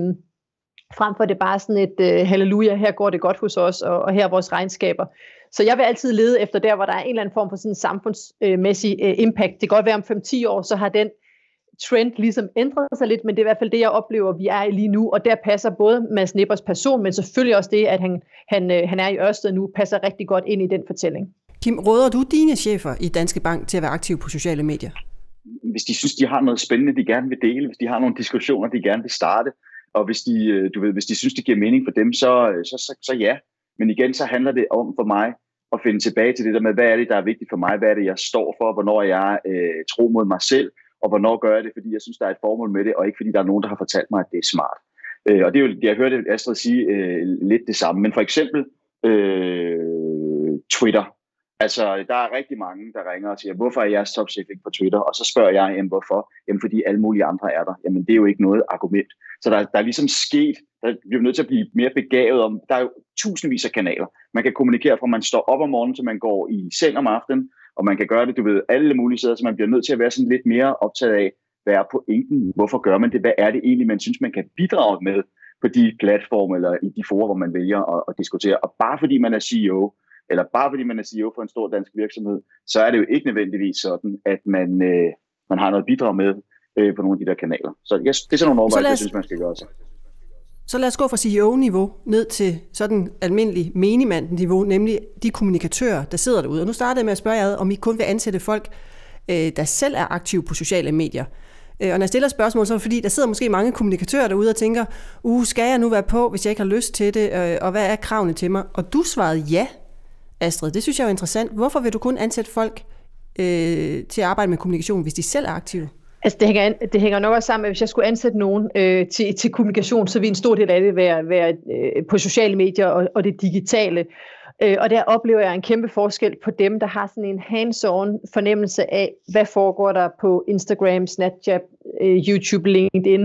frem for det bare sådan et øh, halleluja, her går det godt hos os, og, og her er vores regnskaber. Så jeg vil altid lede efter der, hvor der er en eller anden form for sådan en samfundsmæssig øh, impact. Det kan godt være om fem til ti år, så har den trend ligesom ændret sig lidt, men det er i hvert fald det, jeg oplever, vi er i lige nu, og der passer både Mads Nippers person, men selvfølgelig også det, at han, han, han er i Ørsted nu, passer rigtig godt ind i den fortælling. Kim, råder du dine chefer i Danske Bank til at være aktive på sociale medier? Hvis de synes, de har noget spændende, de gerne vil dele, hvis de har nogle diskussioner, de gerne vil starte, og hvis de, du ved, hvis de synes, det giver mening for dem, så, så, så, så ja. Men igen, så handler det om for mig at finde tilbage til det der med, hvad er det, der er vigtigt for mig, hvad er det, jeg står for, hvornår jeg øh, tro mod mig selv, og hvornår gør jeg det, fordi jeg synes, der er et formål med det, og ikke fordi der er nogen, der har fortalt mig, at det er smart. Øh, og det er jo, jeg hørte Astrid sige øh, lidt det samme, men for eksempel øh, Twitter. Altså, der er rigtig mange, der ringer og siger, hvorfor er jeres topchef ikke på Twitter? Og så spørger jeg, jamen hvorfor? Jamen fordi alle mulige andre er der. Jamen det er jo ikke noget argument. Så der, der er ligesom sket, der bliver nødt til at blive mere begavet om, der er jo tusindvis af kanaler. Man kan kommunikere fra, man står op om morgenen, til man går i seng om aftenen, og man kan gøre det, du ved, alle mulige steder, så man bliver nødt til at være sådan lidt mere optaget af, hvad er pointen? Hvorfor gør man det? Hvad er det egentlig, man synes, man kan bidrage med på de platforme eller i de forer, hvor man vælger at, at diskutere? Og bare fordi man er C E O, eller bare fordi man er C E O for en stor dansk virksomhed, så er det jo ikke nødvendigvis sådan, at man, øh, man har noget bidrag med øh, på nogle af de der kanaler. Så yes, det er sådan nogle overvejelser, jeg synes, man skal gøre sig. Så lad os gå fra C E O-niveau ned til sådan almindelig menigmand-niveau, nemlig de kommunikatører, der sidder derude. Og nu startede jeg med at spørge jer, om I kun vil ansætte folk, øh, der selv er aktive på sociale medier. Øh, og når jeg stiller spørgsmål, så er det fordi, der sidder måske mange kommunikatører derude og tænker, uh, skal jeg nu være på, hvis jeg ikke har lyst til det, øh, og hvad er kravene til mig? Og du svarede ja, Astrid. Det synes jeg er interessant. Hvorfor vil du kun ansætte folk øh, til at arbejde med kommunikation, hvis de selv er aktive? Altså det hænger, det hænger nok også sammen med, hvis jeg skulle ansætte nogen øh, til, til kommunikation, så vil en stor del af det være, være øh, på sociale medier og, og det digitale. Øh, og der oplever jeg en kæmpe forskel på dem, der har sådan en hands-on fornemmelse af, hvad foregår der på Instagram, Snapchat, øh, YouTube, LinkedIn,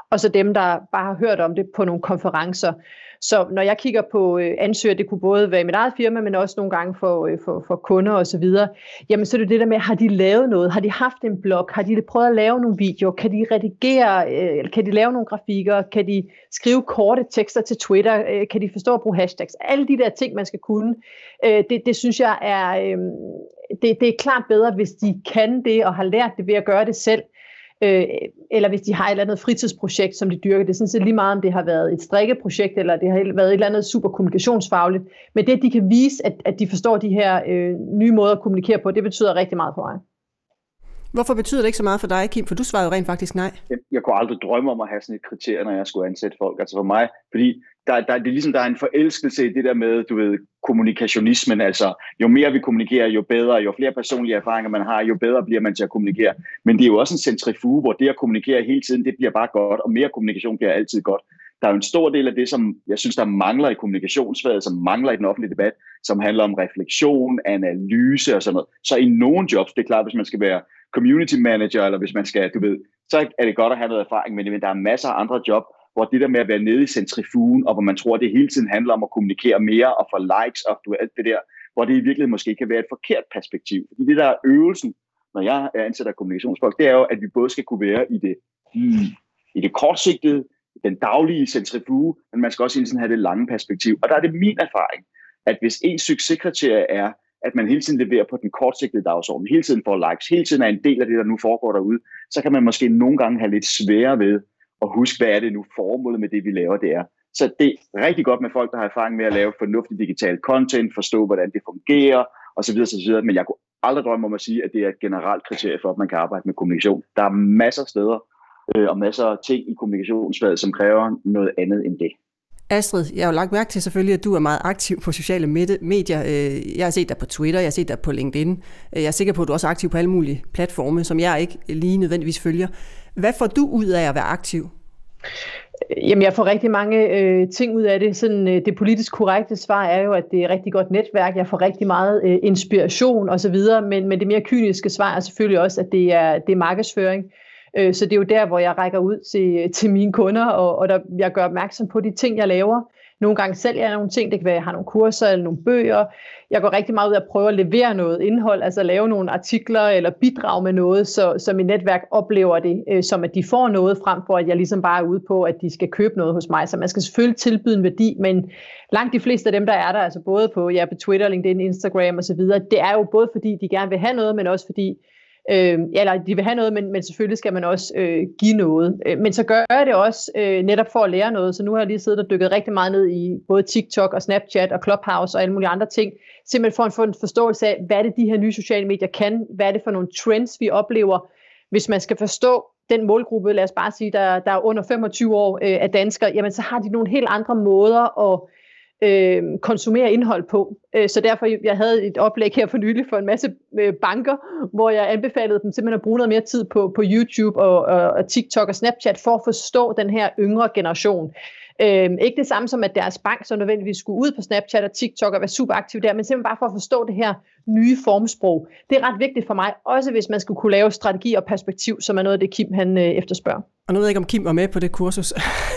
og så dem, der bare har hørt om det på nogle konferencer. Så når jeg kigger på øh, ansøgere, det kunne både være i mit eget firma, men også nogle gange for, øh, for, for kunder og så videre, jamen så er det det der med, har de lavet noget? Har de haft en blog? Har de prøvet at lave nogle videoer? Kan de redigere? Øh, kan de lave nogle grafikker? Kan de skrive korte tekster til Twitter? Øh, kan de forstå at bruge hashtags? Alle de der ting, man skal kunne, øh, det, det synes jeg er, øh, det, det er klart bedre, hvis de kan det og har lært det ved at gøre det selv. Øh, eller hvis de har et eller andet fritidsprojekt, som de dyrker. Det er sådan set lige meget, om det har været et strikkeprojekt, eller det har været et eller andet super kommunikationsfagligt. Men det, de kan vise, at, at de forstår de her øh, nye måder at kommunikere på, det betyder rigtig meget for mig. Hvorfor betyder det ikke så meget for dig, Kim? For du svarede jo rent faktisk nej. Jeg, jeg kunne aldrig drømme om at have sådan et kriterie, når jeg skulle ansætte folk. Altså for mig, fordi der, der, det er ligesom, der er en forelskelse i det der med, du ved, kommunikationismen. Altså, jo mere vi kommunikerer, jo bedre, jo flere personlige erfaringer man har, jo bedre bliver man til at kommunikere. Men det er jo også en centrifuge, hvor det at kommunikere hele tiden, det bliver bare godt, og mere kommunikation bliver altid godt. Der er jo en stor del af det, som jeg synes, der mangler i kommunikationsfaget, som mangler i den offentlige debat, som handler om refleksion, analyse og sådan noget. Så i nogle jobs, det er klart, hvis man skal være community manager, eller hvis man skal, du ved, så er det godt at have noget erfaring, men der er masser af andre job, hvor det der med at være nede i centrifugen, og hvor man tror, at det hele tiden handler om at kommunikere mere og få likes og du ved, alt det der, hvor det i virkeligheden måske kan være et forkert perspektiv. Fordi det der er øvelsen, når jeg er ansat af kommunikationsfolk, det er jo, at vi både skal kunne være i det, i det kortsigtede, den daglige centrifuge, men man skal også hele tiden have det lange perspektiv. Og der er det min erfaring, at hvis en succeskriterie er, at man hele tiden leverer på den kortsigtede dagsorden, hele tiden får likes, hele tiden er en del af det, der nu foregår derude, så kan man måske nogle gange have lidt sværere ved at huske, hvad er det nu formålet med det, vi laver, det er. Så det er rigtig godt med folk, der har erfaring med at lave fornuftig digital content, forstå, hvordan det fungerer, osv. osv. Men jeg kunne aldrig drømme om at sige, at det er et generelt kriterie for, at man kan arbejde med kommunikation. Der er masser af steder øh, og masser af ting i kommunikationsfaget, som kræver noget andet end det. Astrid, jeg har jo lagt mærke til selvfølgelig, at du er meget aktiv på sociale medier. Jeg har set dig på Twitter, jeg har set dig på LinkedIn. Jeg er sikker på, at du også er aktiv på alle mulige platforme, som jeg ikke lige nødvendigvis følger. Hvad får du ud af at være aktiv? Jamen, jeg får rigtig mange øh, ting ud af det. Sådan, øh, det politisk korrekte svar er jo, at det er et rigtig godt netværk. Jeg får rigtig meget øh, inspiration osv., men, men det mere kyniske svar er selvfølgelig også, at det er, det er markedsføring. Øh, så det er jo der, hvor jeg rækker ud til, til mine kunder, og, og der, jeg gør opmærksom på de ting, jeg laver. Nogle gange sælger jeg nogle ting, det kan være, at jeg har nogle kurser eller nogle bøger. Jeg går rigtig meget ud af at prøve at levere noget indhold, altså lave nogle artikler eller bidrage med noget, så, så mit netværk oplever det, øh, som at de får noget, frem for at jeg ligesom bare er ude på, at de skal købe noget hos mig. Så man skal selvfølgelig tilbyde en værdi, men langt de fleste af dem, der er der, altså både på, ja, på Twitter, LinkedIn, Instagram osv., det er jo både fordi, de gerne vil have noget, men også fordi, Øh, eller de vil have noget, men, men selvfølgelig skal man også øh, give noget. Øh, men så gør jeg det også øh, netop for at lære noget. Så nu har jeg lige siddet og dykket rigtig meget ned i både TikTok og Snapchat og Clubhouse og alle mulige andre ting. Simpelthen for at få en forståelse af, hvad er det de her nye sociale medier kan? Hvad er det for nogle trends, vi oplever? Hvis man skal forstå den målgruppe, lad os bare sige, der, der er under femogtyve år øh, af danskere, jamen så har de nogle helt andre måder at Øh, konsumere indhold på. Øh, så derfor, jeg havde et oplæg her for nylig for en masse øh, banker, hvor jeg anbefalede dem simpelthen at bruge noget mere tid på, på YouTube og, og, og TikTok og Snapchat for at forstå den her yngre generation. Øh, ikke det samme som, at deres bank så nødvendigvis skulle ud på Snapchat og TikTok og være super aktiv der, men simpelthen bare for at forstå det her nye formsprog. Det er ret vigtigt for mig, også hvis man skulle kunne lave strategi og perspektiv, som er noget af det, Kim han øh, efterspørger. Og nu ved jeg ikke, om Kim var med på det kursus,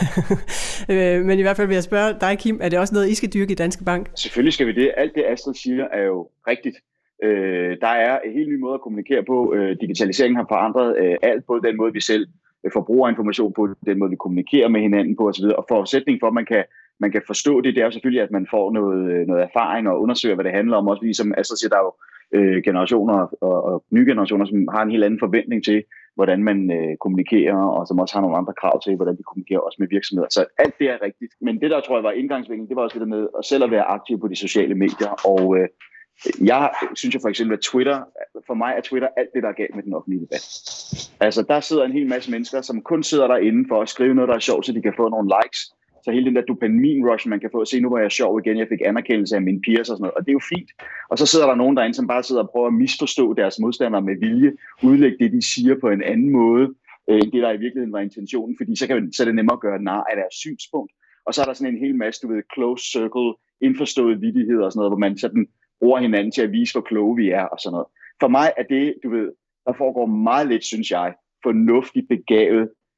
men i hvert fald vil jeg spørge dig, Kim, er det også noget, I skal dyrke i Danske Bank? Selvfølgelig skal vi det. Alt det, Astrid siger, er jo rigtigt. Øh, der er en helt ny måde at kommunikere på. Øh, digitaliseringen har forandret øh, alt, både den måde, vi selv øh, forbruger information på, den måde, vi kommunikerer med hinanden på osv. Og forudsætningen for, at man kan, man kan forstå det, det er jo selvfølgelig, at man får noget, noget erfaring og undersøger, hvad det handler om. Også ligesom Astrid siger, der er jo øh, generationer og, og nye generationer, som har en helt anden forventning til, hvordan man øh, kommunikerer, og som også har nogle andre krav til, hvordan de kommunikerer også med virksomheder. Så alt det er rigtigt. Men det, der tror jeg var indgangsvinklen, det var også det der med at selv at være aktiv på de sociale medier. Og øh, jeg synes jo for eksempel, at Twitter, for mig er Twitter alt det, der er galt med den offentlige debat. Altså, der sidder en hel masse mennesker, som kun sidder derinde for at skrive noget, der er sjovt, så de kan få nogle likes. Så hele den der dopamin-rush, man kan få at se, nu var jeg sjov igen, jeg fik anerkendelse af mine peers og sådan noget, og det er jo fint. Og så sidder der nogen derinde, som bare sidder og prøver at misforstå deres modstandere med vilje, udlægge det, de siger på en anden måde, end det, der i virkeligheden var intentionen, fordi så, kan, så er det nemmere at gøre nar af deres synspunkt. Og så er der sådan en hel masse, du ved, close circle, indforstået vittighed og sådan noget, hvor man sådan bruger hinanden til at vise, hvor kloge vi er og sådan noget. For mig er det, du ved, der foregår meget lidt, synes jeg, fornuftigt begavet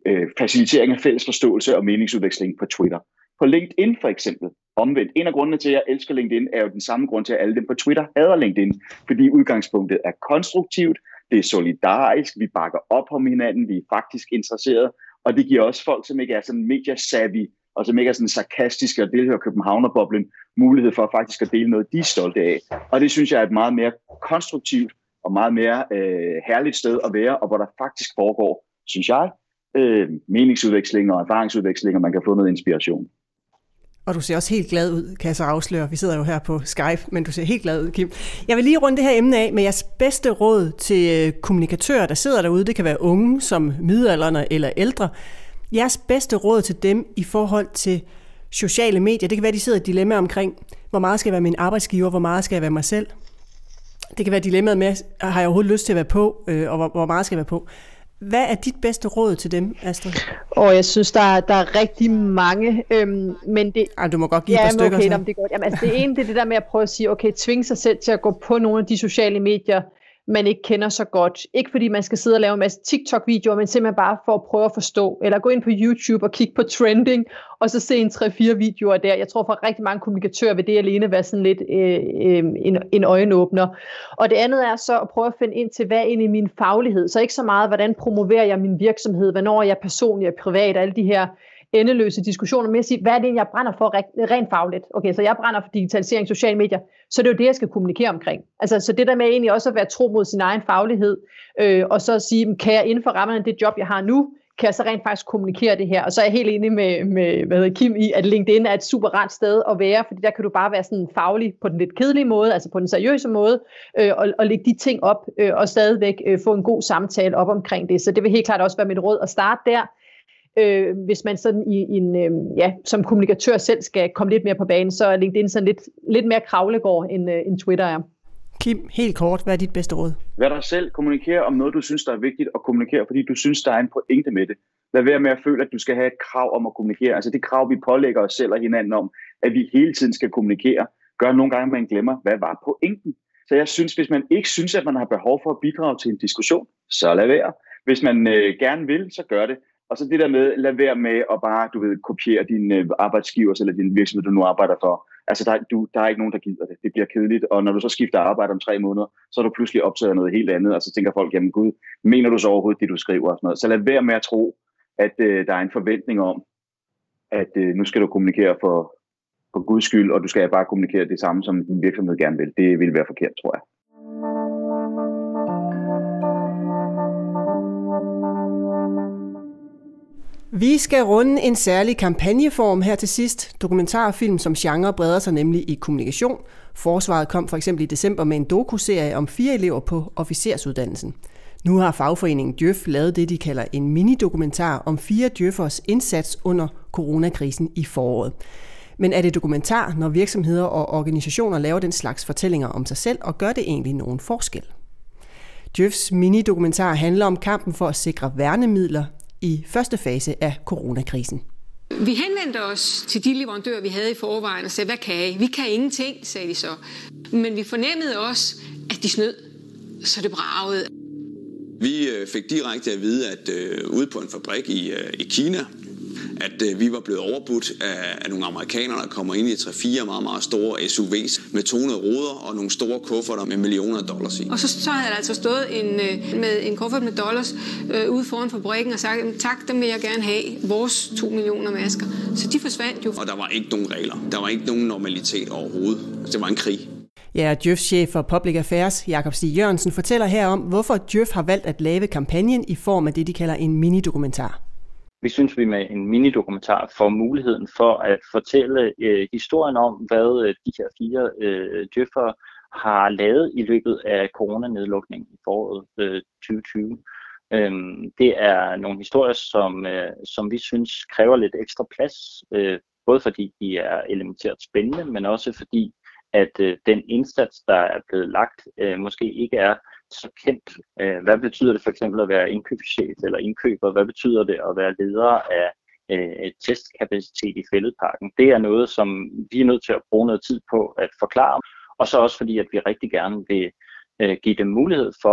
øh, facilitering af fælles forståelse og meningsudveksling på Twitter. På LinkedIn for eksempel, omvendt. En af grundene til, at jeg elsker LinkedIn, er jo den samme grund til, at alle dem på Twitter hader LinkedIn. Fordi udgangspunktet er konstruktivt, det er solidarisk, vi bakker op om hinanden, vi er faktisk interesserede, og det giver også folk, som ikke er sådan media-savvy, og som ikke er sådan sarkastiske og tilhører Københavnerboblen, mulighed for faktisk at dele noget, de er stolte af. Og det synes jeg er et meget mere konstruktivt og meget mere øh, herligt sted at være, og hvor der faktisk foregår, synes jeg, øh, meningsudvekslinger og erfaringsudvekslinger, man kan få noget inspiration. Og du ser også helt glad ud, kan jeg så afsløre. Vi sidder jo her på Skype, men du ser helt glad ud, Kim. Jeg vil lige runde det her emne af med jeres bedste råd til kommunikatører, der sidder derude. Det kan være unge, som midaldrende eller ældre. Jeres bedste råd til dem i forhold til sociale medier. Det kan være, de sidder i et dilemma omkring, hvor meget skal jeg være min arbejdsgiver, hvor meget skal jeg være mig selv. Det kan være dilemmaet med, har jeg overhovedet lyst til at være på, og hvor, hvor meget skal jeg være på. Hvad er dit bedste råd til dem, Astrid? Og jeg synes, der, der er rigtig mange, øhm, men det... Ej, du må godt give ja, et par stykker. Okay, jamen, det er godt. Jamen, altså, det ene, det er det der med at prøve at sige, okay, tvinge sig selv til at gå på nogle af de sociale medier, man ikke kender så godt. Ikke fordi man skal sidde og lave en masse TikTok-videoer, men simpelthen bare for at prøve at forstå. Eller gå ind på YouTube og kigge på trending, og så se en tre-fire videoer der. Jeg tror for rigtig mange kommunikatører vil det alene være sådan lidt øh, øh, en, en øjenåbner. Og det andet er så at prøve at finde ind til, hvad er egentlig min faglighed. Så ikke så meget, hvordan promoverer jeg min virksomhed, hvornår er jeg personlig og privat, alle de her endeløse diskussioner med at sige, hvad er det, jeg brænder for rent fagligt? Okay, så jeg brænder for digitalisering, sociale medier, så det er jo det, jeg skal kommunikere omkring. Altså, så det der med egentlig også at være tro mod sin egen faglighed, øh, og så sige, kan jeg inden for rammerne af det job, jeg har nu, kan jeg så rent faktisk kommunikere det her? Og så er jeg helt enig med, med hvad hedder Kim i, at LinkedIn er et super rart sted at være, fordi der kan du bare være sådan faglig på den lidt kedelige måde, altså på den seriøse måde, øh, og, og lægge de ting op, øh, og stadigvæk øh, få en god samtale op omkring det. Så det vil helt klart også være mit råd at starte der. Øh, hvis man sådan i, i en, øh, ja, som kommunikatør selv skal komme lidt mere på banen, så er LinkedIn sådan lidt, lidt mere kravlegård, end, øh, end Twitter er. Kim, helt kort, hvad er dit bedste råd? Vær dig selv, kommunikere om noget, du synes, der er vigtigt at kommunikere, fordi du synes, der er en pointe med det. Lad være med at føle, at du skal have et krav om at kommunikere. Altså det krav, vi pålægger os selv og hinanden om, at vi hele tiden skal kommunikere, gør nogle gange, at man glemmer, hvad var pointen. Så jeg synes, hvis man ikke synes, at man har behov for at bidrage til en diskussion, så lad være. Hvis man øh, gerne vil, så gør det. Og så det der med, lad være med at bare, du ved, kopiere din øh, arbejdsgivers eller din virksomhed, du nu arbejder for. Altså, der, du, der er ikke nogen, der gider det. Det bliver kedeligt, og når du så skifter arbejde om tre måneder, så er du pludselig optaget noget helt andet, og så tænker folk, jamen gud, mener du så overhovedet det, du skriver og sådan noget. Så lad være med at tro, at øh, der er en forventning om, at øh, nu skal du kommunikere for, for Guds skyld, og du skal bare kommunikere det samme, som din virksomhed gerne vil. Det vil være forkert, tror jeg. Vi skal runde en særlig kampagneform her til sidst. Dokumentarfilm som genre breder sig nemlig i kommunikation. Forsvaret kom for eksempel i december med en dokuserie om fire elever på officersuddannelsen. Nu har fagforeningen Djøf lavet det, de kalder en mini-dokumentar om fire djøffers indsats under coronakrisen i foråret. Men er det dokumentar, når virksomheder og organisationer laver den slags fortællinger om sig selv, og gør det egentlig nogen forskel? Djøfs mini-dokumentar handler om kampen for at sikre værnemidler i første fase af coronakrisen. Vi henvendte os til de leverandører, vi havde i forvejen, og sagde, hvad kan I? Vi kan ingenting, sagde de så. Men vi fornemmede også, at de snød, så det bragede. Vi fik direkte at vide, at øh, ude på en fabrik i, øh, i Kina, at øh, vi var blevet overbudt af, af nogle amerikanere, der kommer ind i tre fire meget, meget store S U V's med tonede ruder og nogle store kufferter med millioner af dollars i. Og så, så havde der altså stået en, øh, med en kuffert med dollars øh, ude foran fabrikken og sagt, tak, dem vil jeg gerne have, vores to millioner masker. Så de forsvandt jo. Og der var ikke nogen regler. Der var ikke nogen normalitet overhovedet. Det var en krig. Ja, Djøfs chef for Public Affairs, Jakob Stig Jørgensen, fortæller her om, hvorfor Djøf har valgt at lave kampagnen i form af det, de kalder en mini-dokumentar. Vi synes, vi med en mini-dokumentar får muligheden for at fortælle øh, historien om, hvad øh, de her fire øh, djøffere har lavet i løbet af coronanedlukningen i foråret øh, tyve tyve. Øhm, det er nogle historier, som, øh, som vi synes kræver lidt ekstra plads, øh, både fordi de er elementært spændende, men også fordi at øh, den indsats, der er blevet lagt, øh, måske ikke er så kendt. Øh, hvad betyder det for eksempel at være indkøbschef eller indkøber? Hvad betyder det at være leder af øh, testkapacitet i Fælledparken? Det er noget, som vi er nødt til at bruge noget tid på at forklare. Og så også fordi, at vi rigtig gerne vil øh, give dem mulighed for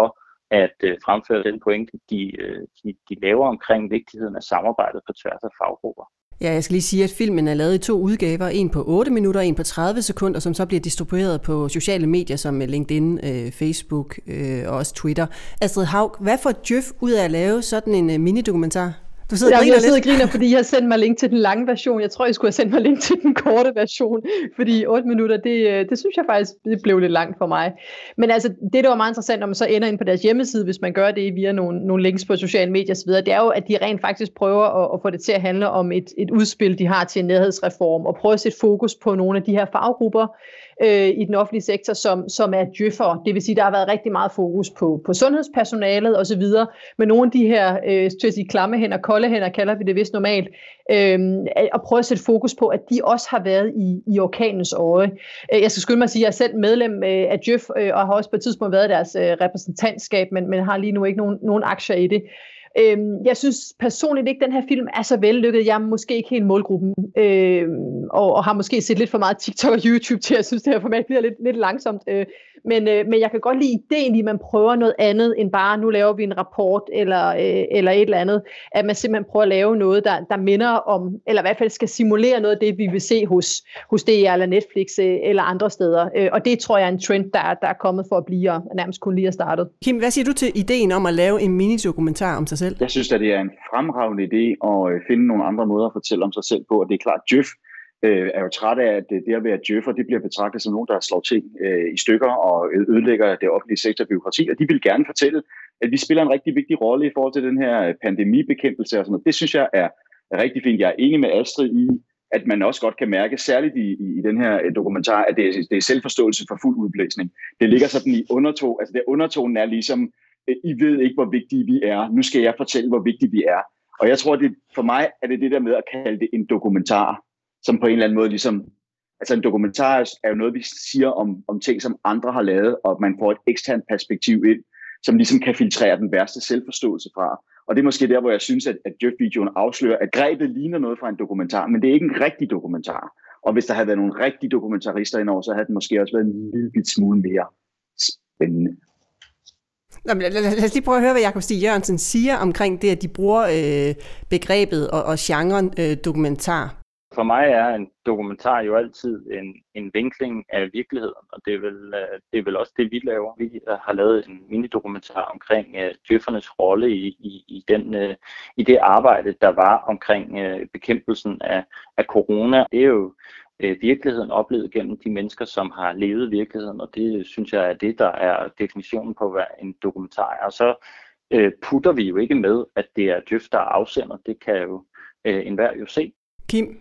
at øh, fremføre den pointe, de, øh, de, de laver omkring vigtigheden af samarbejdet på tværs af faggrupper. Ja, jeg skal lige sige, at filmen er lavet i to udgaver. En på otte minutter og en på tredive sekunder, som så bliver distribueret på sociale medier som LinkedIn, øh, Facebook øh, og også Twitter. Astrid Haug, hvad får Djøf ud af at lave sådan en øh, minidokumentar? Du sidder ja, og griner jeg sidder lidt. og griner, fordi jeg har sendt mig link til den lange version. Jeg tror, jeg skulle have sendt mig link til den korte version, fordi otte minutter, det, det synes jeg faktisk, det blev lidt langt for mig. Men altså, det der var meget interessant, når man så ender ind på deres hjemmeside, hvis man gør det via nogle, nogle links på sociale medier osv., det er jo, at de rent faktisk prøver at, at få det til at handle om et, et udspil, de har til en nærhedsreform, og prøve at sætte fokus på nogle af de her faggrupper øh, i den offentlige sektor, som, som er djøffere. Det vil sige, der har været rigtig meget fokus på, på sundhedspersonalet osv., men nogle af de her, øh, til at sige, klamme hænder, kolde hænder, kalder vi det vist normalt, øh, at prøve at sætte fokus på, at de også har været i, i orkanens øje. Jeg skal skynde mig at sige, at jeg er selv medlem af Djøf, øh, og har også på et tidspunkt været deres øh, repræsentantskab, men, men har lige nu ikke nogen, nogen aktier i det. Jeg synes personligt ikke, at den her film er så vellykket. Jeg er måske ikke helt målgruppen, øh, og, og har måske set lidt for meget TikTok og YouTube til, at jeg synes, det her format bliver lidt, lidt langsomt. Øh, men, øh, men jeg kan godt lide ideen i, at man prøver noget andet, end bare, nu laver vi en rapport, eller, øh, eller et eller andet. At man simpelthen prøver at lave noget, der, der minder om, eller i hvert fald skal simulere noget af det, vi vil se hos, hos D R eller Netflix øh, eller andre steder. Øh, og det tror jeg er en trend, der, der er kommet for at blive, og nærmest kun lige er startet. Kim, hvad siger du til ideen om at lave en mini-dokumentar om sig selv? Jeg synes, at det er en fremragende idé at finde nogle andre måder at fortælle om sig selv på, og det er klart, Djøf øh, er jo træt af, at det at være djøffer, det bliver betragtet som nogen, der slår ting øh, i stykker og ødelægger det offentlige sektor bureaukrati, og de vil gerne fortælle, at vi spiller en rigtig vigtig rolle i forhold til den her pandemibekæmpelse og sådan noget. Det synes jeg er, er rigtig fint. Jeg er enig med Astrid i, at man også godt kan mærke, særligt i, i den her dokumentar, at det er, det er selvforståelse for fuld udblæsning. Det ligger sådan i undertone, altså det undertonen er ligesom, I ved ikke, hvor vigtige vi er. Nu skal jeg fortælle, hvor vigtige vi er. Og jeg tror, det for mig er det det der med at kalde det en dokumentar, som på en eller anden måde ligesom, altså en dokumentar er jo noget, vi siger om, om ting, som andre har lavet, og man får et eksternt perspektiv ind, som ligesom kan filtrere den værste selvforståelse fra. Og det er måske der, hvor jeg synes, at, at Djøf-videoen afslører, at grebet ligner noget fra en dokumentar, men det er ikke en rigtig dokumentar. Og hvis der havde været nogle rigtige dokumentarister indover, så havde den måske også været en lille smule mere spændende. Nå, lad, lad, lad os lige prøve at høre, hvad Jakob Stig Jørgensen siger omkring det, at de bruger øh, begrebet og, og genren øh, dokumentar. For mig er en dokumentar jo altid en, en vinkling af virkeligheden, og det er, vel, det er vel også det, vi laver. Vi har lavet en mini-dokumentar omkring uh, djøffernes rolle i, i, i, den, uh, i det arbejde, der var omkring uh, bekæmpelsen af, af corona. Det er jo uh, virkeligheden oplevet gennem de mennesker, som har levet virkeligheden, og det synes jeg er det, der er definitionen på, hvad en dokumentar er. Og så uh, putter vi jo ikke med, at det er Djøf, der afsender. Det kan jo uh, enhver jo se. Kim,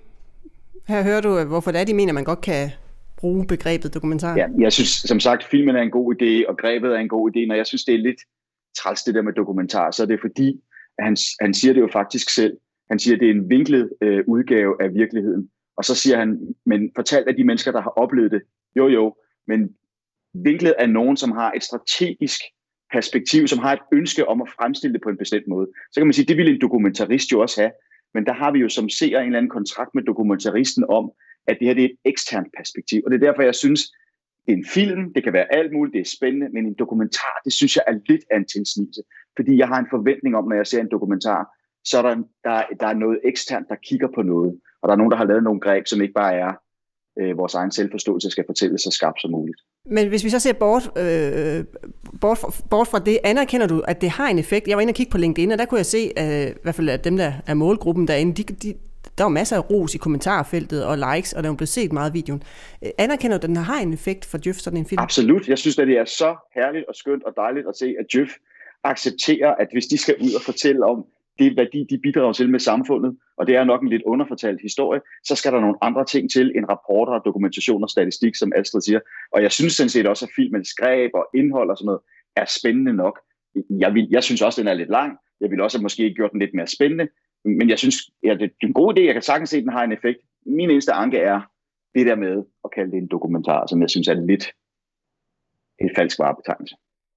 her hører du, hvorfor det er, de mener, man godt kan bruge begrebet dokumentar. Ja, jeg synes, som sagt, filmen er en god idé, og grebet er en god idé. Når jeg synes, det er lidt træls, det der med dokumentar, så er det fordi, at han, han siger det jo faktisk selv. Han siger, at det er en vinklet øh, udgave af virkeligheden. Og så siger han, men fortalt af de mennesker, der har oplevet det. Jo, jo, men vinklet af nogen, som har et strategisk perspektiv, som har et ønske om at fremstille det på en bestemt måde. Så kan man sige, det ville en dokumentarist jo også have. Men der har vi jo som seer en eller anden kontrakt med dokumentaristen om, at det her det er et eksternt perspektiv. Og det er derfor, jeg synes, det er en film, det kan være alt muligt, det er spændende, men en dokumentar, det synes jeg er lidt af en tilsnigelse. Fordi jeg har en forventning om, når jeg ser en dokumentar, så er der, der, der er noget eksternt, der kigger på noget. Og der er nogen, der har lavet nogle greb, som ikke bare er, øh, vores egen selvforståelse skal fortælle så skarpt som muligt. Men hvis vi så ser bort, øh, bort, fra, bort fra det, anerkender du, at det har en effekt? Jeg var inde og kigge på LinkedIn, og der kunne jeg se, at, i hvert fald at dem, der er målgruppen derinde, de, de, der var masser af ros i kommentarfeltet og likes, og der var blevet set meget af videoen. Anerkender du, at den har en effekt for Djøf, sådan en film? Absolut. Jeg synes, at det er så herligt og skønt og dejligt at se, at Djøf accepterer, at hvis de skal ud og fortælle om det værdi, de bidrager til med samfundet, og det er nok en lidt underfortalt historie, så skal der nogle andre ting til end rapporter og dokumentation og statistik, som Astrid siger. Og jeg synes sådan set også, at filmens greb og indhold og sådan noget er spændende nok. Jeg, vil, jeg synes også, at den er lidt lang. Jeg ville også have måske gjort den lidt mere spændende. Men jeg synes, ja, det er en god idé. Jeg kan sagtens se, at den har en effekt. Min eneste anke er det der med at kalde det en dokumentar, som jeg synes er lidt en falsk varebetegnelse.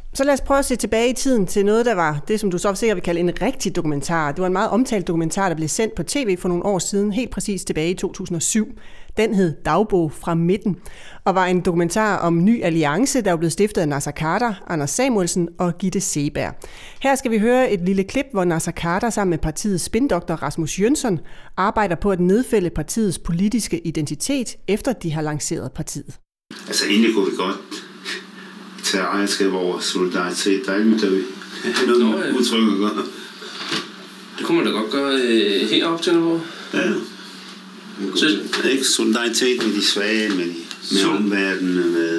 Så lad os prøve at se tilbage i tiden til noget, der var det, som du så sikkert vil kalde en rigtig dokumentar. Det var en meget omtalt dokumentar, der blev sendt på tv for nogle år siden, helt præcis tilbage i to tusind og syv. Den hed Dagbog fra midten, og var en dokumentar om Ny Alliance, der er blevet stiftet af Naser Khader, Anders Samuelsen og Gitte Seeberg. Her skal vi høre et lille klip, hvor Naser Khader sammen med partiets spindoktor Rasmus Jønsson arbejder på at nedfælde partiets politiske identitet, efter de har lanceret partiet. Altså egentlig kunne vi godt tage ejerskab over solidaritet. Der er ikke noget, noget Nå, ja. udtryk at gøre. Det kunne man da godt gøre øh, helt op til noget. Ja. Så, ikke solidaritet med de svage, med, med omverdenen, med...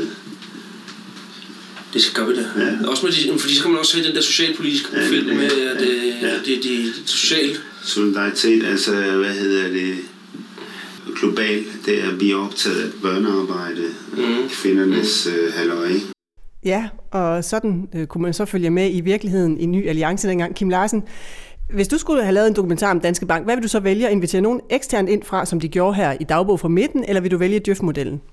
Det skal gøre vi da. Ja. Også med de, fordi så kan man også have den der socialpolitiske profil ja, med, at det, ja. det, det, det socialt. Solidaritet, altså hvad hedder det... Globalt, det er vi optaget af børnearbejde, mm. kvindernes mm. øh, halløj. Ja, og sådan øh, kunne man så følge med i virkeligheden i Ny Alliance dengang. Kim Larsen, hvis du skulle have lavet en dokumentar om Danske Bank, hvad vil du så vælge at invitere nogen eksternt ind fra, som de gjorde her i Dagbog fra midten, eller vil du vælge Djøf-modellen?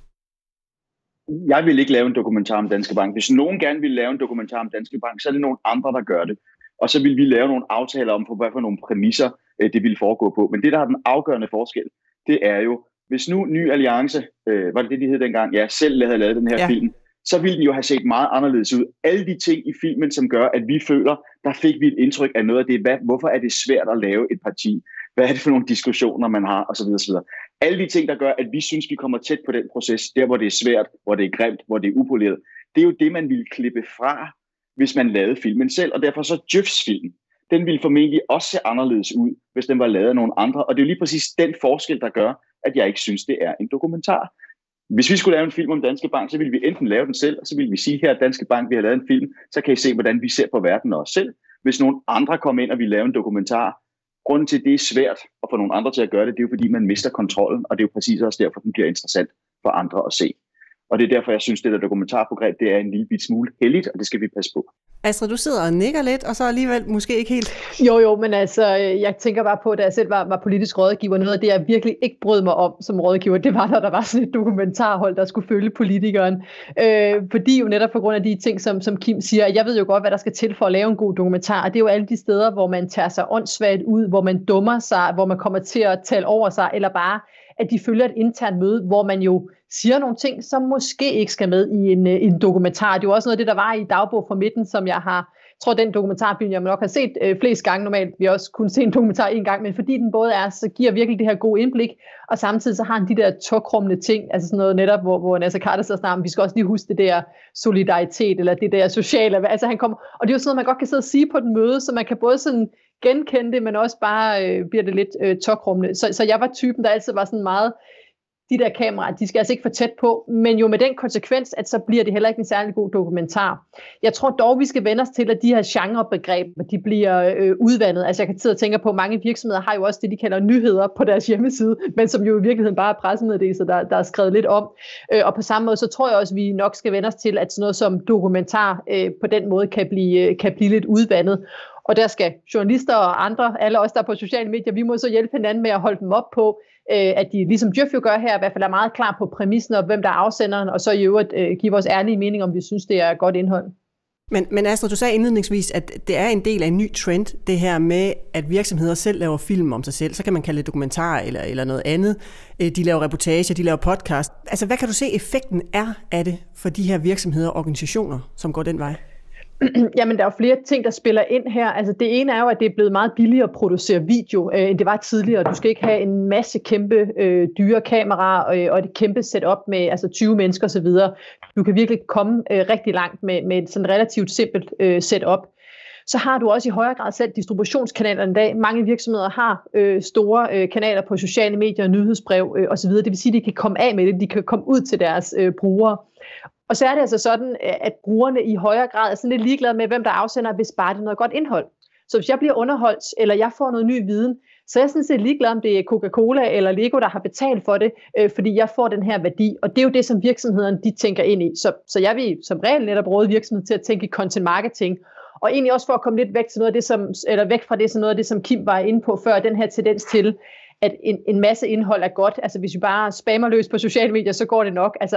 Jeg vil ikke lave en dokumentar om Danske Bank. Hvis nogen gerne vil lave en dokumentar om Danske Bank, så er det nogle andre, der gør det. Og så vil vi lave nogle aftaler om, på hvad for nogle præmisser øh, det vil foregå på. Men det, der har den afgørende forskel, det er jo, hvis nu Ny Alliance, øh, var det det, de hed dengang, ja, selv havde lavet den her ja. film, så ville den jo have set meget anderledes ud. Alle de ting i filmen, som gør, at vi føler, der fik vi et indtryk af noget af det. Hvad, hvorfor er det svært at lave et parti? Hvad er det for nogle diskussioner, man har? Og så videre, så videre. Alle de ting, der gør, at vi synes, vi kommer tæt på den proces, der hvor det er svært, hvor det er grimt, hvor det er upoleret, det er jo det, man ville klippe fra, hvis man lavede filmen selv. Og derfor så Djøfs film, den ville formentlig også se anderledes ud, hvis den var lavet af nogle andre. Og det er jo lige præcis den forskel, der gør, at jeg ikke synes, det er en dokumentar. Hvis vi skulle lave en film om Danske Bank, så ville vi enten lave den selv, og så ville vi sige, her Danske Bank, vi har lavet en film, så kan I se, hvordan vi ser på verden og os selv. Hvis nogle andre kommer ind, og vi laver en dokumentar, grunden til, at det er svært at få nogle andre til at gøre det, det er jo fordi, man mister kontrollen, og det er jo præcis også derfor, den bliver interessant for andre at se. Og det er derfor, jeg synes, det der dokumentarprogram, det er en lille bit smule heldigt, og det skal vi passe på. Astrid, du sidder og nikker lidt, og så alligevel måske ikke helt. Jo, jo, men altså, jeg tænker bare på, da jeg selv var, var politisk rådgiver, noget af det, jeg virkelig ikke brød mig om som rådgiver, det var, når der var sådan et dokumentarhold, der skulle følge politikeren. Øh, fordi jo netop på grund af de ting, som, som Kim siger, jeg ved jo godt, hvad der skal til for at lave en god dokumentar, og det er jo alle de steder, hvor man tager sig åndssvagt ud, hvor man dummer sig, hvor man kommer til at tale over sig, eller bare at de følger et internt møde, hvor man jo siger nogle ting, som måske ikke skal med i en, en dokumentar. Det er jo også noget af det, der var i Dagbog fra midten, som jeg har, tror den dokumentarfilm, jeg nok har set øh, flest gange normalt. Vi har også kun set en dokumentar en gang, men fordi den både er, så giver virkelig det her gode indblik, og samtidig så har han de der tokrummende ting, altså sådan noget netop, hvor, hvor Naser Khader så snart, vi skal også lige huske det der solidaritet, eller det der sociale, altså han kommer, og det er jo sådan noget, man godt kan sidde og sige på et møde, så man kan både sådan genkende det, men også bare øh, bliver det lidt øh, tokrummende. Så, så jeg var typen, der altid var sådan meget, de der kameraer, de skal altså ikke for tæt på, men jo med den konsekvens, at så bliver det heller ikke en særlig god dokumentar. Jeg tror dog, vi skal vende os til, at de her genrebegreber, de bliver øh, udvandet. Altså jeg kan tid og tænke på, at mange virksomheder har jo også det, de kalder nyheder på deres hjemmeside, men som jo i virkeligheden bare er pressemeddelelser, der, der er skrevet lidt om. Øh, og på samme måde, så tror jeg også, at vi nok skal vende os til, at sådan noget som dokumentar øh, på den måde kan blive, kan blive lidt udvandet. Og der skal journalister og andre, alle os der er på sociale medier, vi må så hjælpe hinanden med at holde dem op på, at de ligesom Djøf jo gør her, i hvert fald er meget klar på præmissen og hvem der er afsenderen, og så i øvrigt øh, give vores ærlige mening, om vi synes, det er godt indhold. Men, men Astrid, du sagde indledningsvis, at det er en del af en ny trend, det her med, at virksomheder selv laver film om sig selv. Så kan man kalde det dokumentar eller, eller noget andet. De laver reportager, de laver podcast. Altså, hvad kan du se, effekten er af det for de her virksomheder og organisationer, som går den vej? Jamen, der er jo flere ting, der spiller ind her. Altså, det ene er jo, at det er blevet meget billigere at producere video, øh, end det var tidligere. Du skal ikke have en masse kæmpe øh, dyre kameraer øh, og et kæmpe setup med altså tyve mennesker osv. Du kan virkelig komme øh, rigtig langt med, med et sådan relativt simpelt øh, setup. Så har du også i højere grad selv distributionskanalerne i dag. Mange virksomheder har øh, store øh, kanaler på sociale medier, nyhedsbrev øh, osv. Det vil sige, at de kan komme af med det, de kan komme ud til deres øh, brugere. Og så er det altså sådan, at brugerne i højere grad er sådan lidt ligeglade med, hvem der afsender, hvis bare det er noget godt indhold. Så hvis jeg bliver underholdt, eller jeg får noget ny viden, så er jeg sådan set ligeglad, om det er Coca-Cola eller Lego, der har betalt for det, øh, fordi jeg får den her værdi. Og det er jo det, som virksomhederne de tænker ind i. Så, så jeg vil som regel netop råde virksomheder til at tænke i content marketing, og egentlig også for at komme lidt væk, til noget af det, som, eller væk fra det, så noget af det, som Kim var inde på før, den her tendens til, at en, en masse indhold er godt. Altså hvis vi bare spammer løs på sociale medier, så går det nok. Altså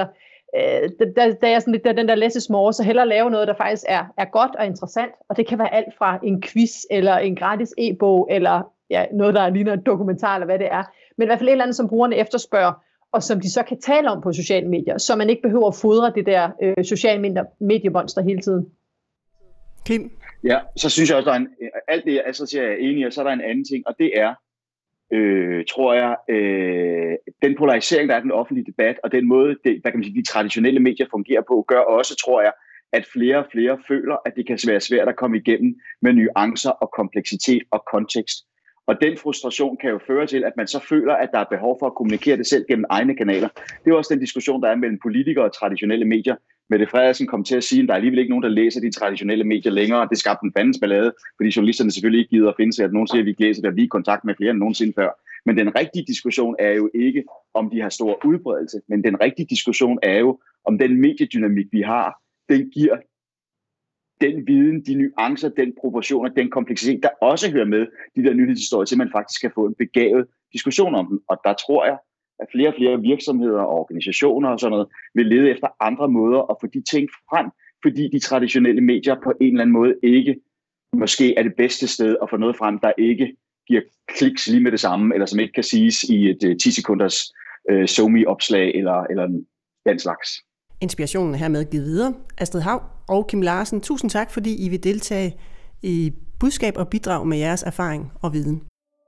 øh, der, der er sådan lidt der, den der less is more, så hellere lave noget, der faktisk er, er godt og interessant, og det kan være alt fra en quiz, eller en gratis e-bog, eller ja, noget, der ligner en dokumentar, eller hvad det er, men i hvert fald et eller andet, som brugerne efterspørger, og som de så kan tale om på sociale medier, så man ikke behøver at fodre det der øh, sociale medier, mediemonster hele tiden. Kim? Ja, så synes jeg også, der er en, alt det, jeg associerer, jeg er enig i, og så er der en anden ting, og det er, øh, tror jeg, øh, den polarisering, der er i den offentlige debat, og den måde, det, hvad kan man sige, de traditionelle medier fungerer på, gør også, tror jeg, at flere og flere føler, at det kan være svært at komme igennem med nuancer og kompleksitet og kontekst. Og den frustration kan jo føre til, at man så føler, at der er behov for at kommunikere det selv gennem egne kanaler. Det er også den diskussion, der er mellem politikere og traditionelle medier. Mette Frederiksen kom til at sige, at der er alligevel ikke nogen, der læser de traditionelle medier længere. Det skabte en fandens ballade, fordi journalisterne selvfølgelig ikke gider at finde sig, at nogen siger, at vi ikke læser det, og vi er i kontakt med flere end nogensinde før. Men den rigtige diskussion er jo ikke, om de har stor udbredelse, men den rigtige diskussion er jo, om den mediedynamik, vi har, den giver den viden, de nuancer, den proportioner, den kompleksitet, der også hører med de der nyhedshistorier, til man faktisk kan få en begavet diskussion om den. Og der tror jeg, at flere og flere virksomheder og organisationer og sådan noget vil lede efter andre måder at få de ting frem, fordi de traditionelle medier på en eller anden måde ikke måske er det bedste sted at få noget frem, der ikke giver kliks lige med det samme, eller som ikke kan siges i et uh, ti sekunders uh, SoMe-opslag eller, eller den slags. Inspirationen er hermed givet videre. Astrid Haug og Kim Larsen, tusind tak, fordi I vil deltage i budskab og bidrag med jeres erfaring og viden.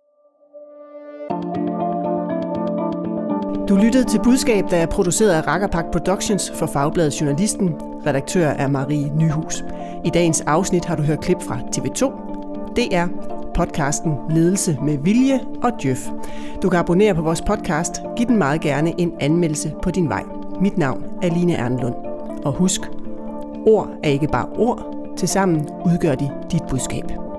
Du lyttede til Budskab, der er produceret af Rakkerpak Productions for Fagbladet Journalisten. Redaktør er Marie Nyhus. I dagens afsnit har du hørt klip fra T V to, D R, podcasten Ledelse med Vilje og Djøf. Du kan abonnere på vores podcast. Giv den meget gerne en anmeldelse på din vej. Mit navn er Line Ernlund. Og husk, ord er ikke bare ord. Tilsammen udgør de dit budskab.